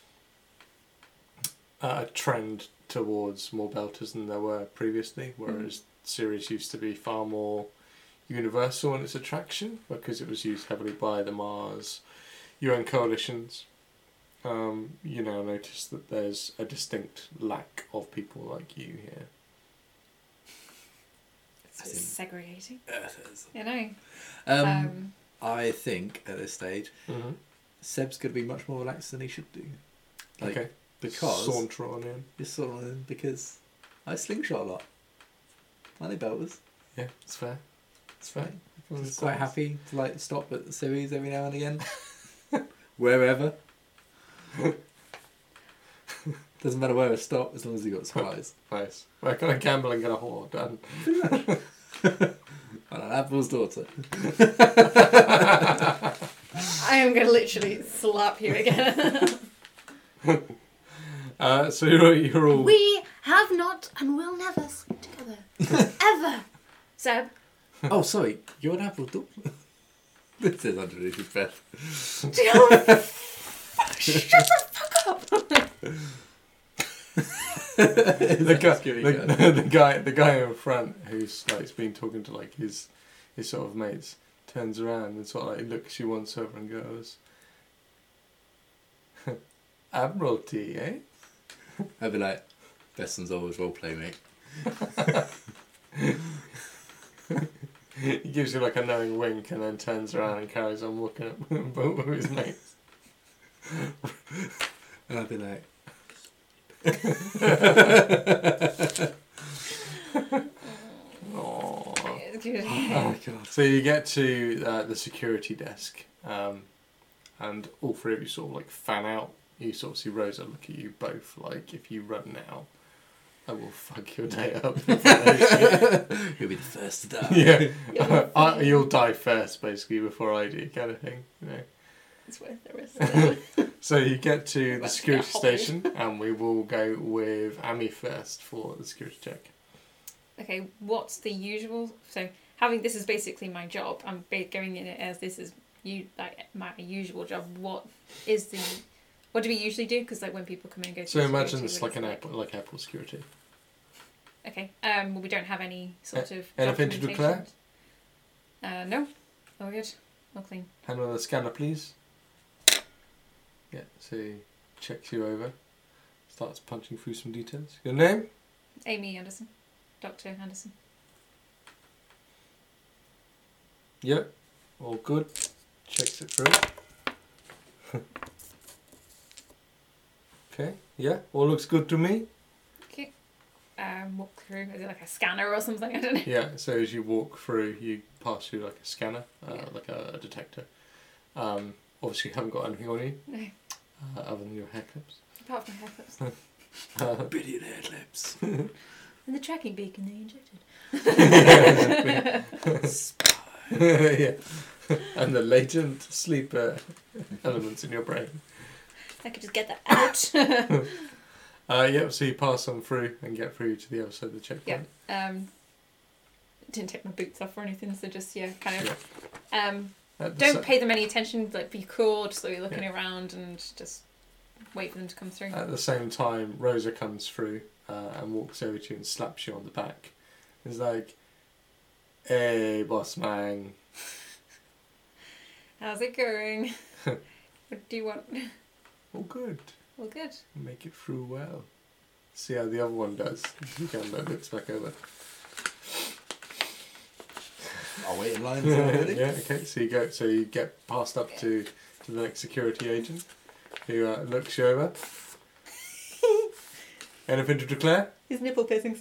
S2: trend towards more belters than there were previously, whereas Ceres used to be far more universal in its attraction because it was used heavily by the Mars UN coalitions. You now notice that there's a distinct lack of people like you here.
S3: So it's segregating.
S4: Earthers.
S3: You know.
S4: I think at this stage,
S2: Mm-hmm.
S4: Seb's going to be much more relaxed than he should do. Like,
S2: Okay.
S4: because
S2: Saunter on in.
S4: just sort of because I slingshot a lot. Aren't they belters?
S2: Yeah, it's fair. It's fair.
S4: Just quite happy to like stop at the series every now and again. Wherever. Doesn't matter where I stop as long as you got supplies.
S2: Nice. We're going to gamble and get a whore done.
S4: I'm an Apple's daughter.
S3: I am going to literally slap you again.
S2: So you're all.
S1: We have not and will never sleep together. Ever. Seb.
S4: Oh, sorry, you're an Apple's daughter. This is underneath his breath.
S1: Shut the fuck up.
S2: the guy in front who's like has been talking to like his sort of mates turns around and sort of like looks you once over and goes, Admiralty, eh?
S4: I'd be like, Beston's always roleplay, mate.
S2: He gives you like a knowing wink and then turns around and carries on walking up the boat with his mates.
S4: And I'd be like,
S2: Aww.
S4: oh god.
S2: So you get to the security desk, and all three of you sort of like fan out. You sort of see Rosa look at you both like, if you run now, I will fuck your day up.
S4: You'll be the first to die.
S2: Yeah, you'll die first basically before I do, kind of thing. You know.
S3: It's worth the risk. Though.
S2: So you get to the
S3: Let's
S2: security
S3: get hold.
S2: station, and we will go with Amy first for the security check.
S3: Okay, what's the usual? So having this is basically my job. I'm going in it as this is like my usual job. What do we usually do? Because like when people come in and go.
S2: So
S3: through
S2: imagine
S3: security,
S2: it's
S3: what
S2: like
S3: is
S2: an
S3: it
S2: airport, like airport security.
S3: Okay. Well, we don't have any sort of.
S2: Anything to declare?
S3: No. Oh, good. All clean.
S2: Hand on the scanner, please. Yeah, so he checks you over, starts punching through some details. Your name?
S3: Amy Anderson, Dr. Anderson.
S2: Yep. all good. Checks it through. Okay, yeah, all looks good to me.
S3: Okay. Walk through. Is it like a scanner or something? I don't know.
S2: Yeah, so as you walk through, you pass through like a scanner,
S3: Yeah.
S2: like a detector. Obviously, you haven't got anything on you
S3: No.
S2: other than your hair clips.
S3: Apart from haircuts.
S4: Billion hair clips.
S3: And the tracking beacon they injected.
S2: Yeah, and the latent sleeper elements in your brain.
S3: I could just get that out.
S2: Yep, so you pass on through and get through to the other side of the checkpoint.
S3: Yeah. Didn't take my boots off or anything, so just kind of.
S2: At the
S3: Don't pay them any attention. Like, be cool. Just like looking
S2: Yeah.
S3: around and just wait for them to come through.
S2: At the same time, Rosa comes through and walks over to you and slaps you on the back. It's like, "Hey, boss man."
S3: How's it going? What do you want?
S2: All good.
S3: Well, good.
S2: Make it through well. See how the other one does. You can looks back over.
S4: I'll wait in line until I'm ready.
S2: Yeah, okay. So you get passed up to the next security agent who looks you over. Anything to declare?
S3: His nipple piercings.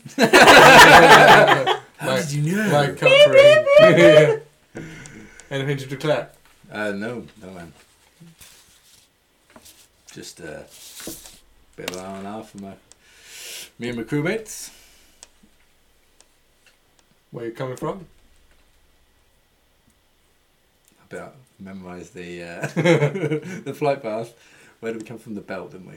S4: How did you know?
S2: Like covering. Yeah. Anything to declare?
S4: No, man. Just a bit of an hour and a half for me and my crewmates.
S2: Where you coming from?
S4: I better memorise the the flight path. Where did we come from? The belt, didn't we?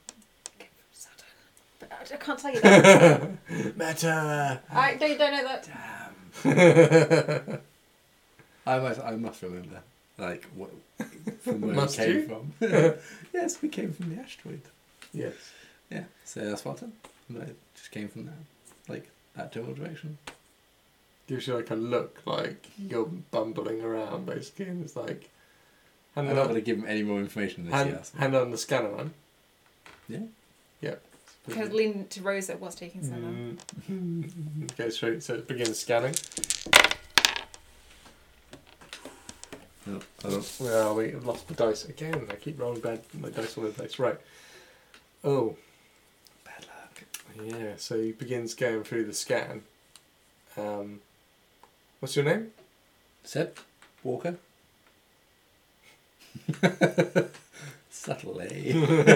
S3: But I can't tell you that.
S2: Matter.
S3: I don't know that.
S4: Damn. I must remember. Like what from where
S2: Must
S4: we came
S2: you?
S4: from. Yes, we came from the asteroid.
S2: Yes.
S4: Yeah, so that's Spartan. And I just came from there, like that general direction.
S2: Gives you like a look like you're bumbling around basically, and it's like.
S4: I'm
S2: Hand
S4: not
S2: on,
S4: going to give him any more information than he asked me.
S2: hand on the scanner one.
S4: Yeah.
S2: Yep.
S3: Because leaning to Rosa was taking so long.
S2: Go straight. So it begins scanning.
S4: No, I don't.
S2: Where are we? I've lost my dice again. I keep rolling my dice all over the place. Right. Oh.
S4: Bad luck.
S2: Yeah. So he begins going through the scan. What's your name?
S4: Seb Walker. Subtly.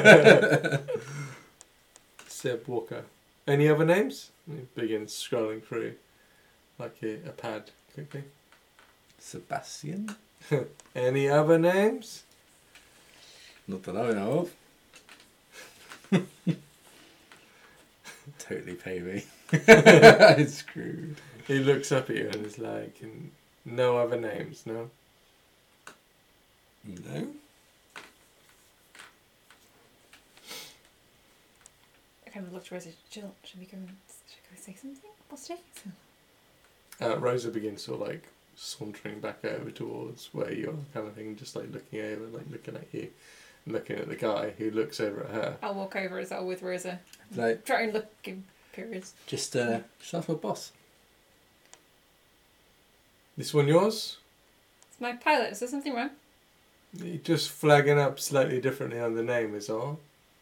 S2: Seb Walker. Any other names? He begins scrolling through like a pad quickly.
S4: Sebastian.
S2: Any other names?
S4: Not that I know of. Totally pay me. I'm screwed.
S2: He looks up at you and is like, no other names, no?
S4: No.
S3: I kind of looked to Rosa. Should we go say something? What's taking so
S2: Rosa begins sort of like sauntering back over towards where you are, kind of thing, just like looking over, like looking at you, and looking at the guy who looks over at her.
S3: I'll walk over as well with Rosa.
S4: Like
S3: Try and look in periods.
S4: just ask my boss.
S2: This one yours?
S3: It's my pilot. Is there something wrong?
S2: You're just flagging up slightly differently on the name is all.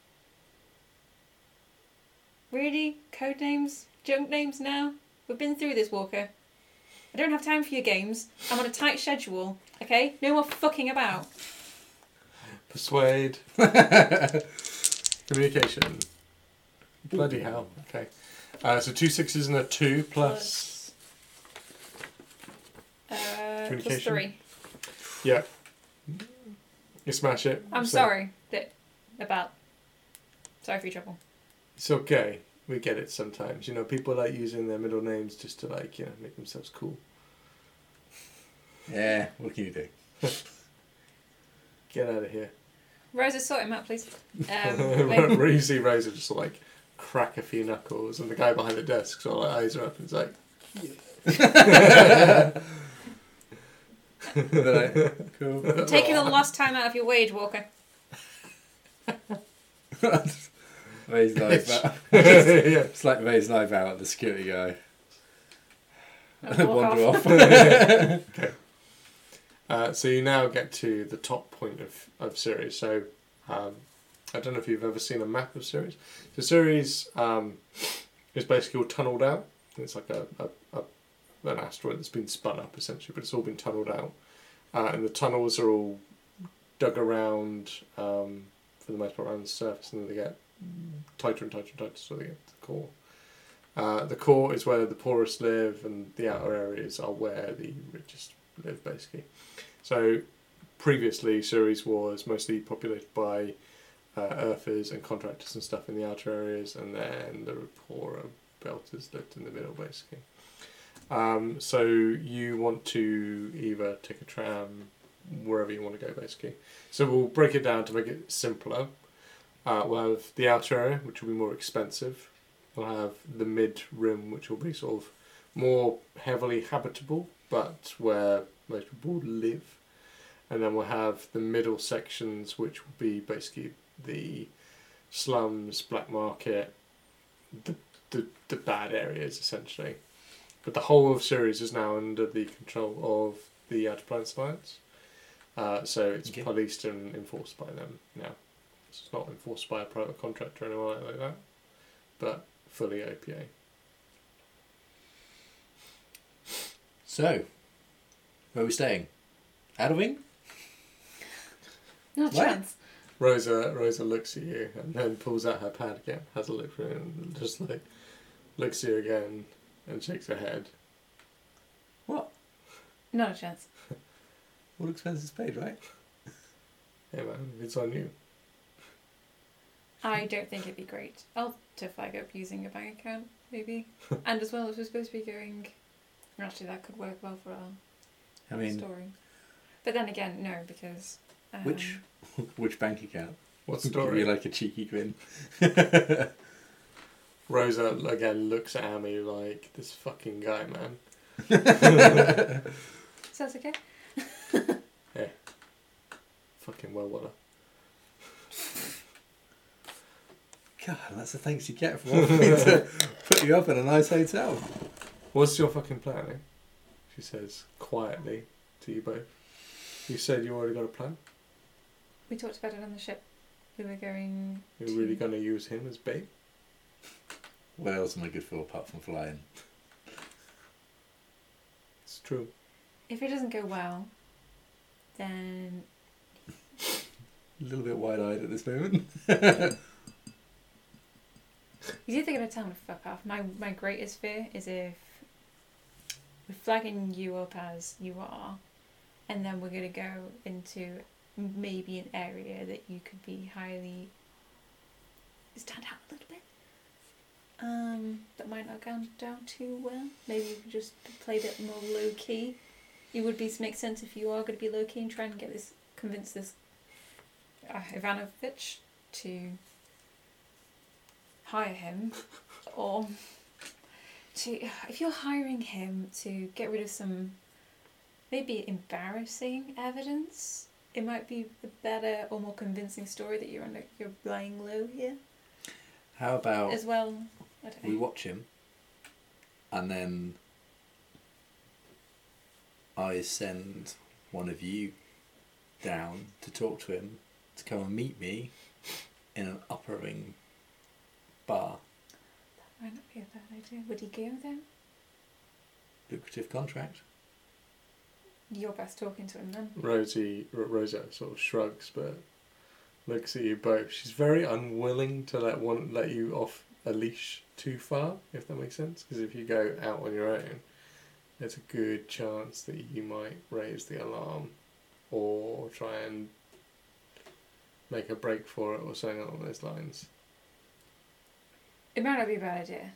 S3: Really? Code names? Junk names now? We've been through this, Walker. I don't have time for your games. I'm on a tight schedule, okay? No more fucking about.
S2: Persuade. Communication. Bloody hell. Okay. So 2 6s and a 2 plus.
S3: Plus
S2: Communication.
S3: 3.
S2: Yeah. You smash it.
S3: I'm
S2: So-
S3: sorry about. Sorry for your trouble.
S2: It's okay. We get it sometimes. You know, people like using their middle names just to like, you know, make themselves cool.
S4: Yeah, what can you do?
S2: Get out of here.
S3: Rosa, sort him out, please.
S2: You see Rosa just sort of like crack a few knuckles, and the guy behind the desk sort of like eyes her up and is like,
S4: Cool.
S3: Taking the last time out of your wage, Walker.
S4: Raise knife out.
S2: yeah.
S4: It's like raise knife out at the security guy.
S3: And walk
S4: Wander
S3: off.
S4: off.
S2: So you now get to the top point of Ceres. So I don't know if you've ever seen a map of Ceres. So Ceres is basically all tunnelled out. It's like an asteroid that's been spun up essentially, but it's all been tunnelled out. And the tunnels are all dug around, for the most part, around the surface, and then they get tighter and tighter and tighter, so they get to the core. The core is where the poorest live, and the outer areas are where the richest live, basically. So previously, Ceres was mostly populated by earthers and contractors and stuff in the outer areas, and then the poorer belters lived in the middle, basically. So you want to either take a tram, wherever you want to go, basically. So we'll break it down to make it simpler. We'll have the outer area, which will be more expensive. We'll have the mid-rim, which will be sort of more heavily habitable, but where most people live. And then we'll have the middle sections, which will be basically the slums, black market, the bad areas, essentially. But the whole of Ceres is now under the control of the Outer Planets Alliance. So it's policed and enforced by them now. It's not enforced by a private contractor or anyone like that, but fully OPA.
S4: So, where are we staying? Adderwing?
S3: No
S4: What?
S3: chance.
S2: Rosa looks at you and then pulls out her pad again, has a look through it, and just like looks at you again and shakes her head.
S4: What?
S3: Not a chance.
S4: All expenses paid, right?
S2: Hey man, it's on you.
S3: I don't think it'd be great. I'll to flag up using a bank account, maybe. And as well as we're supposed to be going... Actually, that could work well for our story. But then again, no, because...
S4: Which bank account?
S2: What
S4: Give
S2: story?
S4: you like a cheeky grin.
S2: Rosa again looks at Amy like, this fucking guy, man.
S3: So that's okay?
S2: Yeah. Fucking well water.
S4: God, that's the thanks you get for wanting to put you up in a nice hotel.
S2: What's your fucking plan, eh? She says quietly to you both. You said you already got a plan?
S3: We talked about it on the ship. We were going
S2: You're really going to use him as bait?
S4: What else am I good for apart from flying?
S2: It's true.
S3: If it doesn't go well, then...
S4: A little bit wide-eyed at this moment.
S3: You think they're going to tell me to fuck off. My greatest fear is if we're flagging you up as you are, and then we're going to go into maybe an area that you could be highly... stand out a little bit. That might not go down too well. Maybe you could just play a bit more low-key. It would make sense if you are going to be low-key and try and convince this Ivanovich to hire him, or if you're hiring him to get rid of some maybe embarrassing evidence, it might be a better or more convincing story that you're lying low here.
S4: How about
S3: as well? I don't know.
S4: we watch him, and then I send one of you down to talk to him to come and meet me in an upper ring bar.
S3: That might not be a bad idea. Would he go then?
S4: Lucrative contract.
S3: You're best talking to him then.
S2: Rosa sort of shrugs, but looks at you both. She's very unwilling to let you off a leash too far, if that makes sense. Because if you go out on your own, there's a good chance that you might raise the alarm or try and make a break for it or something along those lines.
S3: It might not be a bad idea.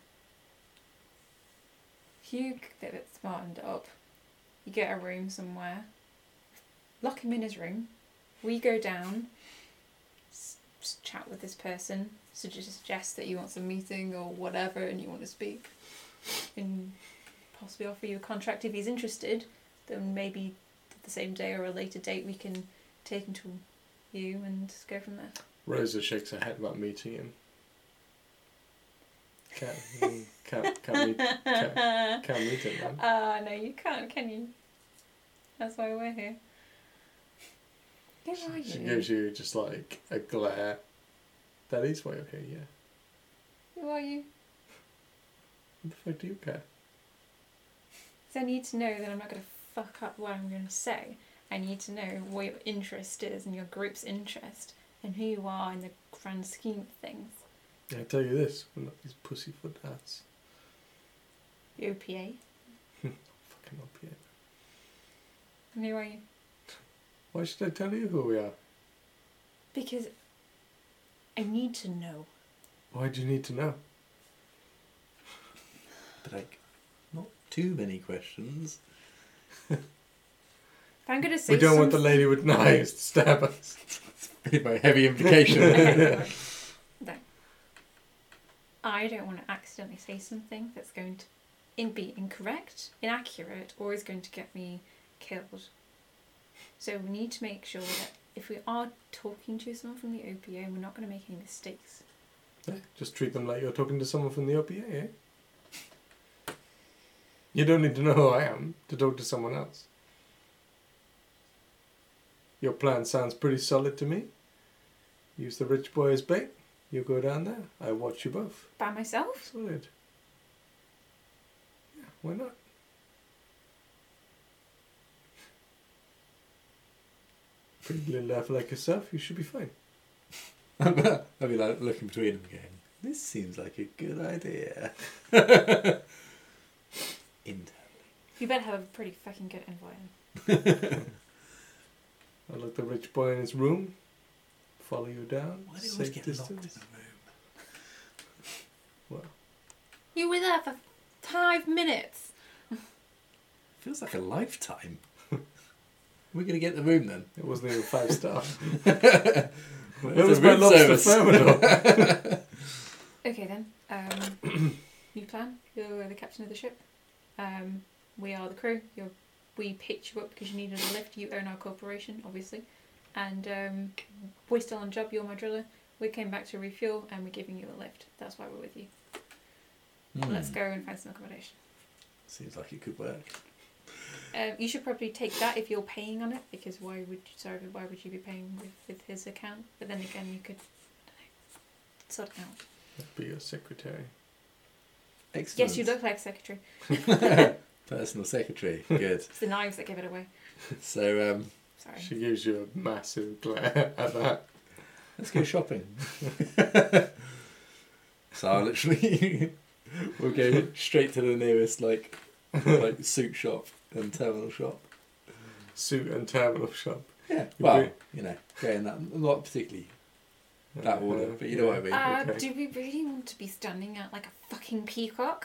S3: If you get it smartened up, you get a room somewhere, lock him in his room, we go down, chat with this person, suggest that you want some meeting or whatever and you want to speak, and possibly offer you a contract if he's interested. Then maybe the same day or a later date we can take him to you and go from there.
S2: Rosa shakes her head about meeting him. Can't meet him, man.
S3: No, you can't, can you? That's why we're here. Who are
S2: She
S3: you?
S2: gives you just like a glare. That is why you're here, yeah.
S3: Who are you?
S2: What the fuck do you care?
S3: So I need to know that I'm not going to fuck up what I'm going to say. I need to know what your interest is and your group's interest and who you are in the grand scheme of things.
S2: I tell you this, we're not these pussyfoot hats.
S3: The OPA.
S2: Fucking opiate.
S3: And who are you?
S2: Why should I tell you who we are?
S3: Because I need to know.
S2: Why do you need to know?
S4: But like, not too many questions.
S3: If I'm going to say
S2: We don't want the
S3: something-
S2: lady with knives to stab us.
S4: Pretty very heavy implication.
S3: Okay, no. I don't want to accidentally say something that's going to be incorrect, inaccurate, or is going to get me killed. So we need to make sure that if we are talking to someone from the OPA, we're not going to make any mistakes.
S2: Yeah, just treat them like you're talking to someone from the OPA, eh? You don't need to know who I am to talk to someone else. Your plan sounds pretty solid to me. Use the rich boy as bait. You go down there. I watch you both.
S3: By myself?
S2: Solid. Yeah, why not? Pretty little elf like yourself, you should be fine.
S4: I'd be like looking between them going, this seems like a good idea. Internally.
S3: You better have a pretty fucking good environment.
S2: I look the rich boy in his room, follow you down,
S4: Why do you always
S2: safe
S4: get locked in
S2: distance.
S4: a room?
S2: Well,
S3: You were there for 5 minutes.
S4: Feels like a lifetime. We're going to get the room then.
S2: it wasn't even 5-star.
S4: Where's
S2: It was
S4: the
S2: my
S4: room
S2: lobster
S4: service?
S2: thermidor.
S3: Okay then. New plan. You're the captain of the ship. We are the crew. We picked you up because you needed a lift. You own our corporation, obviously. And we're still on job. You're my driller. We came back to refuel and we're giving you a lift. That's why we're with you. Let's go and find some accommodation.
S4: Seems like it could work.
S3: You should probably take that if you're paying on it, because why would you be paying with his account? But then again, you could sort it out.
S2: I'd be your secretary.
S4: Excellent.
S3: Yes, you look like secretary.
S4: Personal secretary. Good.
S3: It's the knives that give it away.
S4: So,
S3: Sorry.
S2: She gives you a massive glare at that.
S4: let's go shopping. So I literally, we'll go straight to the nearest like suit shop and terminal shop.
S2: Suit and terminal shop.
S4: Yeah.
S2: You
S4: Well,
S2: agree?
S4: you know, going that not particularly that order, but you know what I mean.
S2: Okay.
S3: Do we really want to be standing out like a fucking peacock?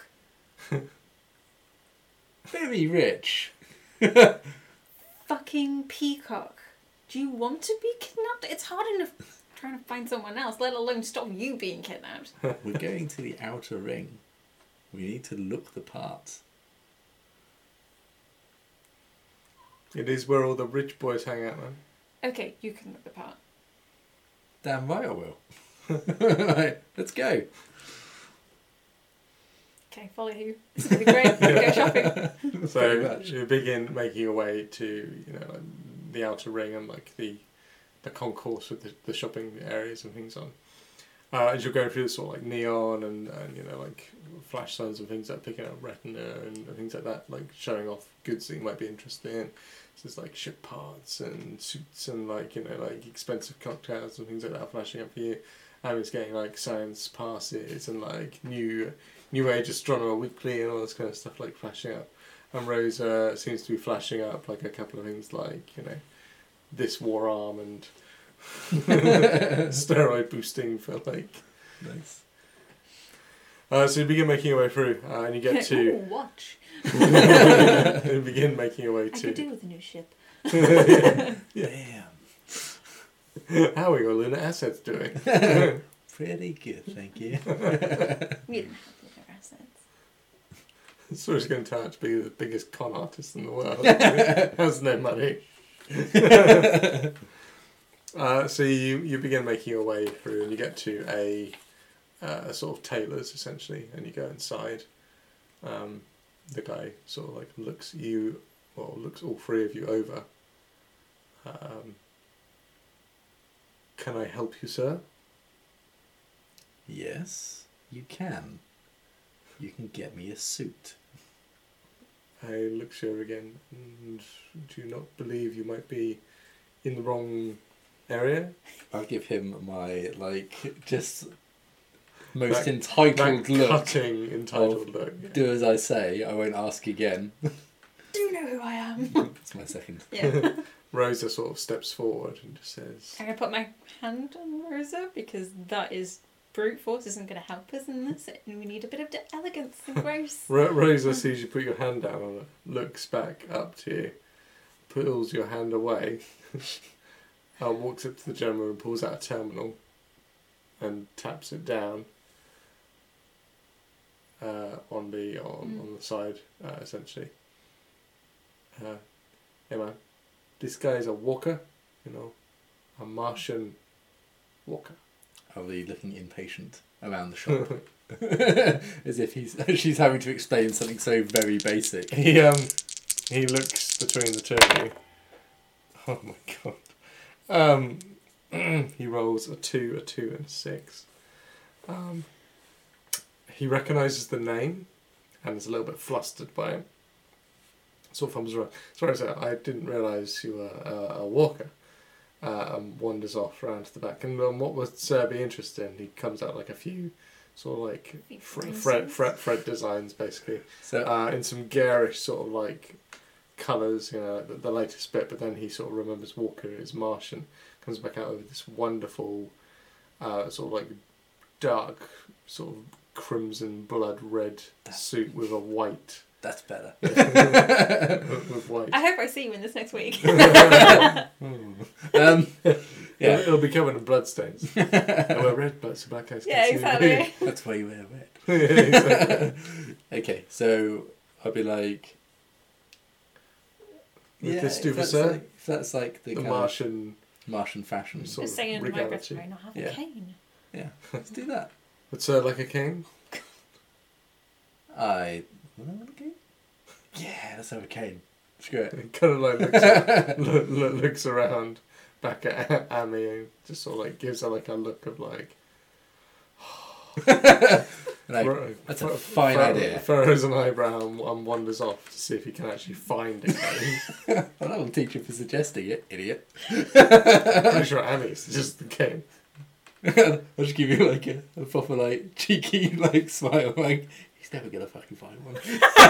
S4: Very rich.
S3: Fucking peacock. Do you want to be kidnapped? It's hard enough trying to find someone else, let alone stop you being kidnapped.
S4: We're going to the outer ring. We need to look the part.
S2: It is where all the rich boys hang out, man.
S3: Okay, you can look the part.
S4: Damn right I will. Right, let's go.
S3: Okay, follow you. This is gonna be great. Go shopping.
S4: Very
S2: So
S4: much.
S2: you begin making your way to like, the outer ring and like the concourse with the shopping areas and things on. As you're going through the sort of like neon and like flash signs and things like picking up retina and things like that, like showing off goods that you might be interested in. So there's like ship parts and suits and like expensive cocktails and things like that flashing up for you. And it's getting like science passes and like new age astronomer weekly and all this kind of stuff like flashing up. And Rosa seems to be flashing up like a couple of things like this war arm and steroid boosting for like.
S4: Nice.
S2: So you begin making your way through, and you get to.
S3: Ooh, watch.
S2: You begin making your way
S3: I could
S2: to.
S3: do with a new ship.
S4: Damn.
S2: How are your lunar assets doing?
S4: Pretty good, thank you.
S3: We didn't have lunar assets.
S2: So he's going to turn out to be the biggest con artist in the world. Has no money. So you begin making your way through, and you get to a sort of tailor's essentially, and you go inside. The guy sort of like looks you, well, looks all three of you over, Can I help you, sir?
S4: Yes, you can. You can get me a suit.
S2: I look at you again, and do you not believe you might be in the wrong area?
S4: I'll give him my, just most
S2: That
S4: entitled look.
S2: Cutting, entitled look. Yeah.
S4: Do as I say, I won't ask again.
S3: Do you know who I am?
S4: That's my second.
S3: Yeah.
S2: Rosa sort of steps forward and just says,
S3: I'm going to put my hand on Rosa because that is brute force isn't going to help us in this, and we need a bit of elegance and grace.
S2: Rosa sees you put your hand down on her, looks back up to you, pulls your hand away, walks up to the gentleman and pulls out a terminal and taps it down on the side, essentially. Hey man, this guy is a walker, a Martian walker.
S4: I'll be looking impatient around the shop. As if she's having to explain something so very basic.
S2: He looks between the two of you. Oh my god. He rolls a 2, and a 6. He recognises the name and is a little bit flustered by it. Sort of thumbs around. Sorry sir, I didn't realise you were a walker. Wanders off round to the back. And what would Sir be interested in? He comes out like a few sort of like fret designs basically.
S4: So
S2: in some garish sort of like colours, the latest bit, but then he sort of remembers Walker is Martian, comes back out with this wonderful sort of like dark sort of crimson blood red suit with a white.
S4: that's better.
S2: with white.
S3: I hope I see you in this next week.
S4: Yeah,
S2: It'll be covered in bloodstains. I wear red, but so black guys can
S3: Yeah,
S2: see
S3: exactly.
S2: me.
S4: that's why you wear red.
S2: Yeah, exactly.
S4: Okay, so I'll be like,
S2: With this do
S4: if
S2: for
S4: that's
S2: sir?
S4: like, if that's like the
S2: The
S4: kind
S2: Martian.
S4: of Martian fashion.
S2: Sort
S3: Just
S2: of
S3: saying my
S2: regality.
S3: vegetarian, I'll have
S4: Yeah.
S3: a cane.
S4: Yeah, let's do that.
S2: Would Sir like a cane?
S4: Would I want a cane? Yeah, let's have a cane. Screw it.
S2: He kind of like looks around back at Amy and just sort of like gives her like a look of like.
S4: That's a fine idea.
S2: Furrows an eyebrow and wanders off to see if he can actually find a cane.
S4: Well, that will teach you for suggesting it, idiot.
S2: Pretty sure Amy's just the cane.
S4: I'll just give you like a proper like cheeky like smile, like he's never gonna fucking find one.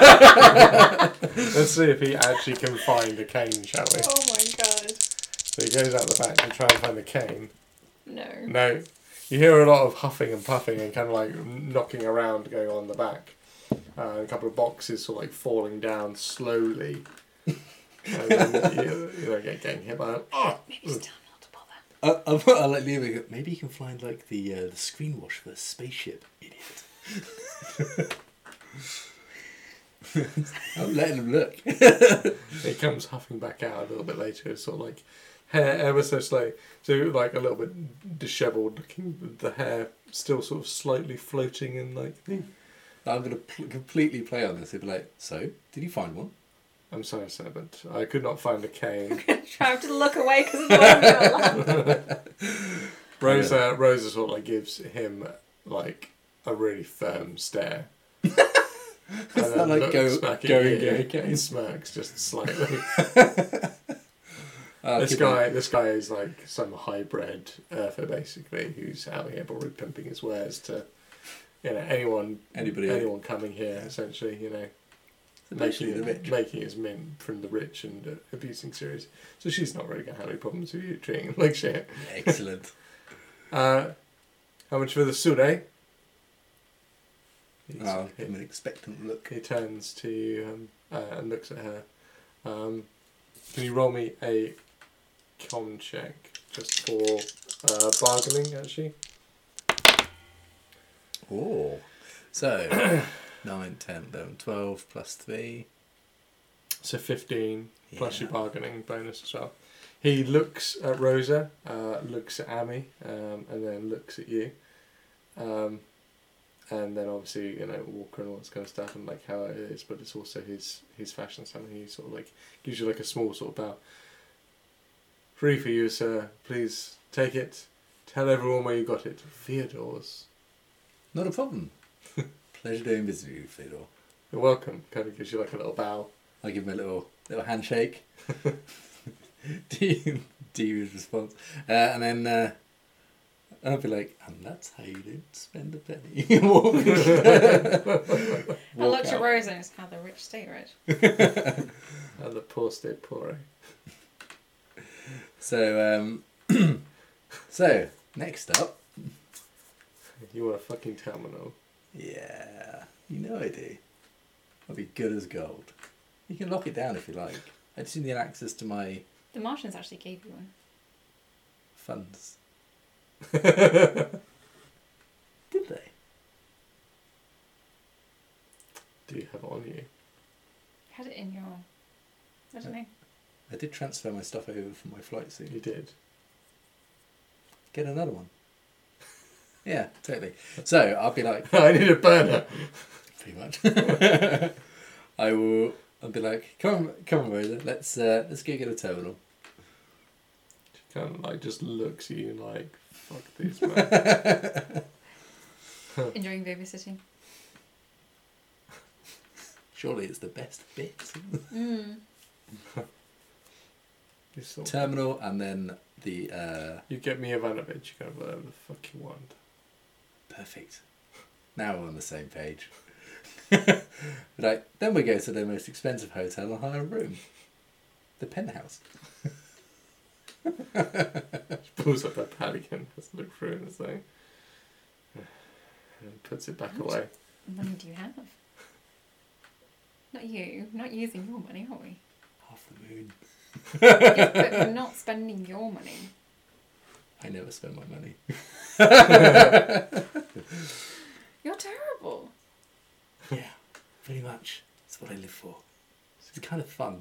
S2: Let's see if he actually can find a cane, shall we?
S3: Oh my god.
S2: So he goes out the back to try and find the cane.
S3: No.
S2: No. You hear a lot of huffing and puffing and kind of like knocking around going on in the back. A couple of boxes sort of like falling down slowly. And then you getting hit by
S3: Maybe it's time not to bother.
S4: I'll let Leo go, maybe you can find like the screen wash for the spaceship, idiot. I'm letting him look.
S2: He comes huffing back out a little bit later, sort of like hair ever so slow. So like a little bit dishevelled looking, with the hair still sort of slightly floating in like...
S4: I'm going to completely play on this. He'll be like, so, did you find one?
S2: I'm sorry sir, but I could not find a cane.
S3: Trying to look away because of
S2: Rosa sort of like gives him like a really firm stare. And
S4: that like
S2: looks back at
S4: going
S2: you
S4: okay?
S2: and smirks just slightly.
S4: Keep
S2: This guy is like some hybrid earther basically, who's out here probably pimping his wares to anyone coming here essentially,
S4: Especially the rich.
S2: making his mint from the rich and abusing series. So she's not really gonna have any problems with you treating him like shit.
S4: Excellent.
S2: How much for the suit, eh?
S4: I'll give him an expectant look.
S2: He turns to you and looks at her. Can you roll me a con check just for bargaining, actually?
S4: Oh. So, 9, 10, 11, 12 plus 3.
S2: So 15 plus your
S4: Yeah.
S2: bargaining bonus as well. He looks at Rosa, looks at Amy, and then looks at you. And then obviously, Walker and all this kind of stuff and like how it is, but it's also his fashion style. He sort of like gives you like a small sort of bow. Free for you, sir. Please take it. Tell everyone where you got it. Theodore's.
S4: Not a problem. Pleasure doing business with you, Theodore.
S2: You're welcome. Kind of gives you like a little bow.
S4: I give him a little handshake. Devious response. And then I'll be like, and that's how you don't spend a penny.
S3: I looked at Rose and it's how the rich stay rich.
S2: And the poor stay poor.
S4: So, so next up.
S2: You want a fucking terminal.
S4: Yeah, you know I do. I'll be good as gold. You can lock it down if you like. I just need access to my
S3: The Martians actually gave you one.
S4: funds. Did they?
S2: Do you have it on you?
S3: Had it in your... I don't know.
S4: I did transfer my stuff over from my flight suit.
S2: You did.
S4: Get another one. Yeah, totally. So I'll be like,
S2: I need a burner.
S4: pretty much. I'll be like, come on, Rosa, let's go get a terminal.
S2: She kind of like just looks at you and like, fuck this, man.
S3: Enjoying babysitting.
S4: Surely it's the best bit.
S2: You sort of-
S4: Terminal and then the
S2: You get me Ivanovich, you go whatever the fuck you want.
S4: perfect. Now we're on the same page. Right, then we go to the most expensive hotel and hire a room. The penthouse.
S2: She pulls up her pad again, has a look through and it's like, and puts it back away.
S3: Money do you have? Not you. Not using your money, are we?
S4: Half the moon.
S3: Yeah, but we're not spending your money.
S4: I never spend my money.
S3: You're terrible.
S4: Yeah, pretty much. That's what I live for. It's kind of fun.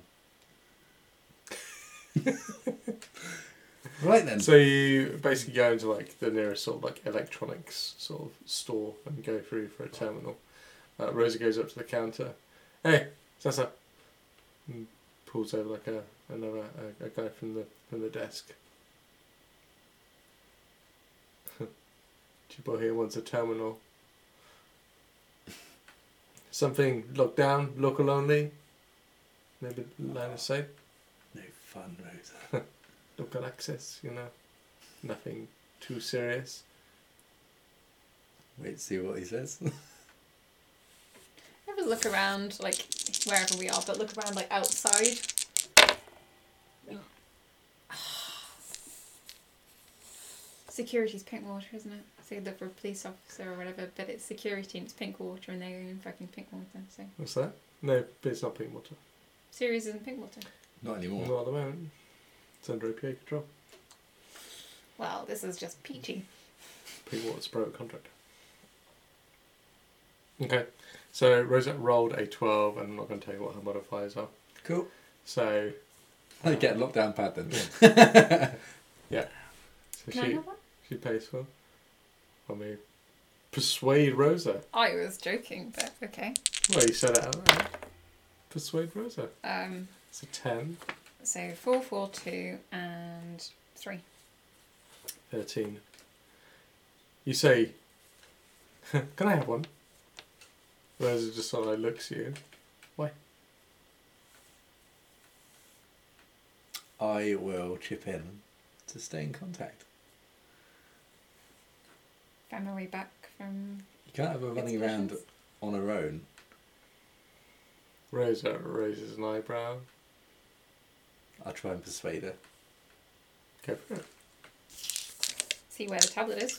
S4: Right then.
S2: So you basically go into like the nearest sort of like electronics sort of store and go through for a terminal. Rosa goes up to the counter. Hey, Sasa. And pulls over like a guy from the desk. Chibo here wants a terminal. Something locked down, local only. Maybe line of sight.
S4: No fun, Rosa.
S2: Local access, you know. Nothing too serious.
S4: Wait to see what he says.
S3: Have a look around, like, wherever we are, but look around, like, outside. Security's pink water, isn't it? So you look for a police officer or whatever, but it's security and it's pink water and they're in fucking pink water, so...
S2: What's that? No, but it's not pink water.
S3: Ceres isn't pink water.
S4: Not anymore.
S2: Not at the moment. It's under APA control.
S3: Well, this is just peachy.
S2: Pink water's a private contract. Okay, so Rosa rolled a 12, and I'm not going to tell you what her modifiers are.
S4: Cool.
S2: So,
S4: I get a lockdown pad then.
S2: yeah. So
S3: Can I have one?
S2: she pays for. Let me persuade Rosa.
S3: I was joking, but okay.
S2: Well, you said it out loud. Persuade Rosa. It's a 10,
S3: So 4, 4, 2, and 3.
S2: 13. You say, can I have one? Rosa just sort of like looks at you. Why?
S4: I will chip in to stay in contact.
S3: Found my way back from...
S4: You can't have her running around on her own.
S2: Rosa raises an eyebrow.
S4: I'll try and persuade her.
S2: Go for it.
S3: See where the tablet is.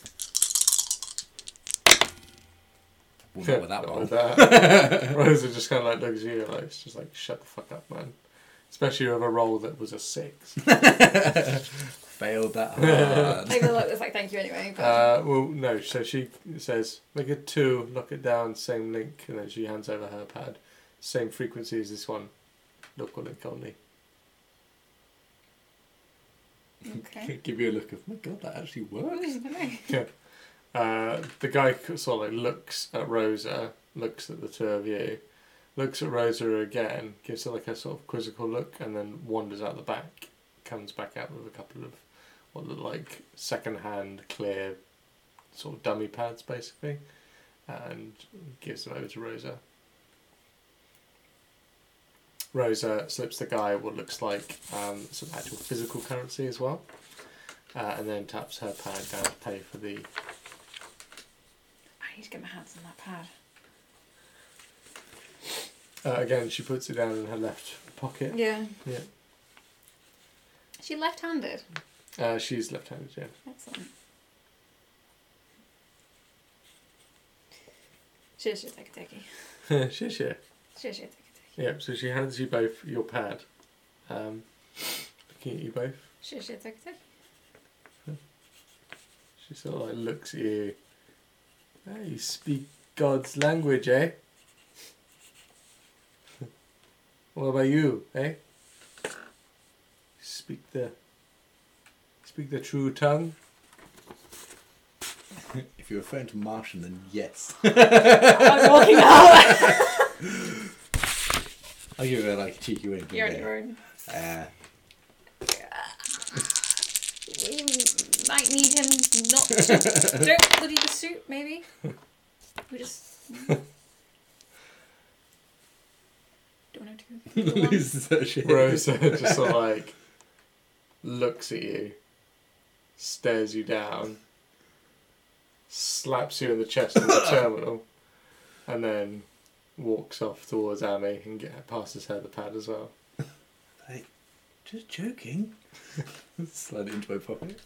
S4: Well, not with that
S2: Not
S4: one.
S2: with that. Rosa just kind of like looks at you like, it's just like, shut the fuck up, man. Especially with a roll that was a 6.
S4: Failed that hard.
S3: I feel like it's like thank you anyway. But
S2: Well, no. So she says, make it 2, lock it down, same link, and then she hands over her pad. Same frequency as this one. Local link only.
S3: okay.
S4: Give you a look of, my God, that actually works.
S3: I don't know.
S2: The guy sort of like looks at Rosa, looks at the two of you, looks at Rosa again, gives her like a sort of quizzical look, and then wanders out the back, comes back out with a couple of what look like second-hand clear sort of dummy pads, basically, and gives them over to Rosa. Rosa slips the guy what looks like some actual physical currency as well, and then taps her pad down to pay for the...
S3: I need to get my hands on that pad.
S2: Again, she puts it down in her left pocket.
S3: Yeah.
S2: Yeah.
S3: Is she left-handed?
S2: She's left-handed, yeah.
S3: Excellent. Cheers, take a techie.
S2: Cheers, yeah.
S3: Cheers, take a techie.
S2: Yep, so she hands you both your pad. Looking at you both.
S3: Cheers, take a techie.
S2: She sort of like looks at you. Hey, you speak God's language, eh? What about you, eh? Speak the true tongue.
S4: If you're referring to Martian, then yes.
S3: I'm walking out.
S4: I'll give her like a cheeky wink.
S3: You're on your own. We might need him not to... Don't bloody the suit, maybe? We just... Don't have to go through the one.
S2: Rosa just sort of like looks at you, stares you down, slaps you in the chest with the terminal, and then walks off towards Amy and passes her the pad as well.
S4: Hey, just joking. Slide it into my pocket.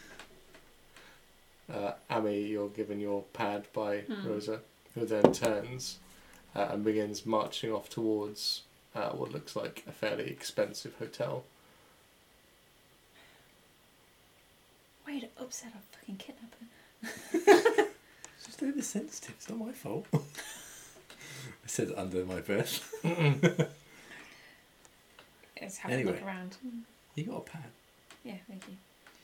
S2: Amy, you're given your pad by Rosa, who then turns and begins marching off towards what looks like a fairly expensive hotel.
S3: Way to upset a fucking kidnapper.
S4: It's just oversensitive. It's not my fault. I said it under my breath.
S3: Let's have a look around.
S4: You got a pad.
S3: Yeah, thank you.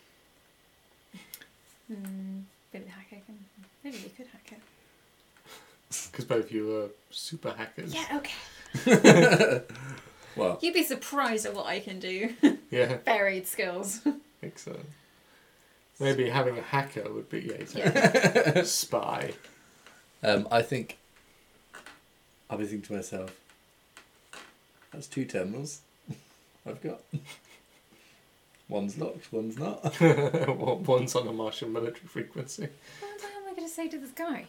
S3: Maybe the hacker can... Maybe we could hack it.
S2: Because both of you are super hackers.
S3: Yeah, okay.
S4: Well,
S3: You'd be surprised at what I can do.
S2: Yeah,
S3: Varied skills.
S2: excellent. Maybe having a hacker would be spy.
S4: I think I'll be thinking to myself, that's 2 terminals I've got. One's locked, one's not.
S2: One's on a Martian military frequency.
S3: What the hell am I going to say to this guy?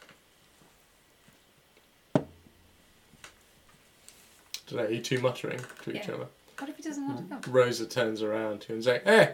S2: Don't know, are you two muttering to each
S3: Yeah.
S2: other?
S3: What if he doesn't want to go?
S2: Rosa turns around to you and says, "Hey!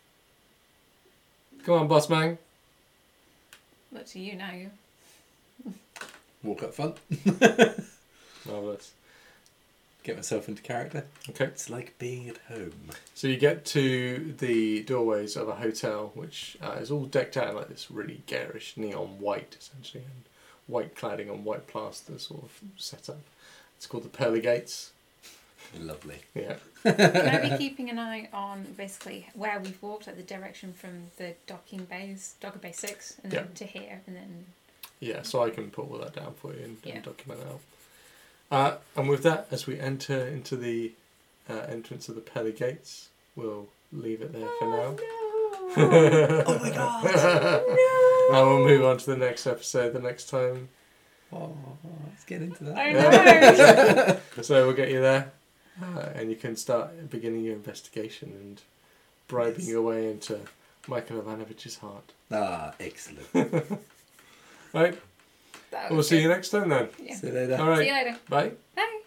S2: Come on, boss man."
S3: Look to you now.
S4: Walk up front.
S2: Marvellous.
S4: Get myself into character.
S2: Okay.
S4: It's like being at home.
S2: So you get to the doorways of a hotel, which is all decked out in like this really garish neon white, essentially, and white cladding on white plaster sort of setup. It's called the Pearly Gates.
S4: Lovely.
S2: Yeah.
S3: Can I be keeping an eye on basically where we've walked, like the direction from the docking bays, Docker Bay 6, and then to here, and then...
S2: Yeah, so I can put all that down for you and
S3: Yeah.
S2: document it out. And with that, as we enter into the entrance of the Pearly Gates, we'll leave it there for now.
S3: No.
S4: Oh my god!
S2: And we'll move on to the next episode the next time.
S4: Oh, let's get into that.
S3: I know.
S2: So we'll get you there. And you can start beginning your investigation and bribing your way into Michael Ivanovich's heart.
S4: Ah, excellent.
S2: Right?
S3: That
S2: We'll
S3: was
S2: see
S3: good.
S2: you next time then.
S3: Yeah.
S4: See you later.
S2: All right.
S3: See you later.
S2: Bye.
S3: Bye.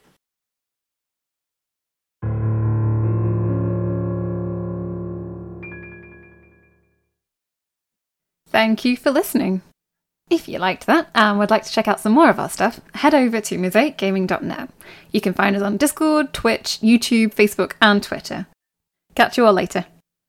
S3: Thank you for listening. If you liked that and would like to check out some more of our stuff, head over to mosaicgaming.net. You can find us on Discord, Twitch, YouTube, Facebook and Twitter. Catch you all later.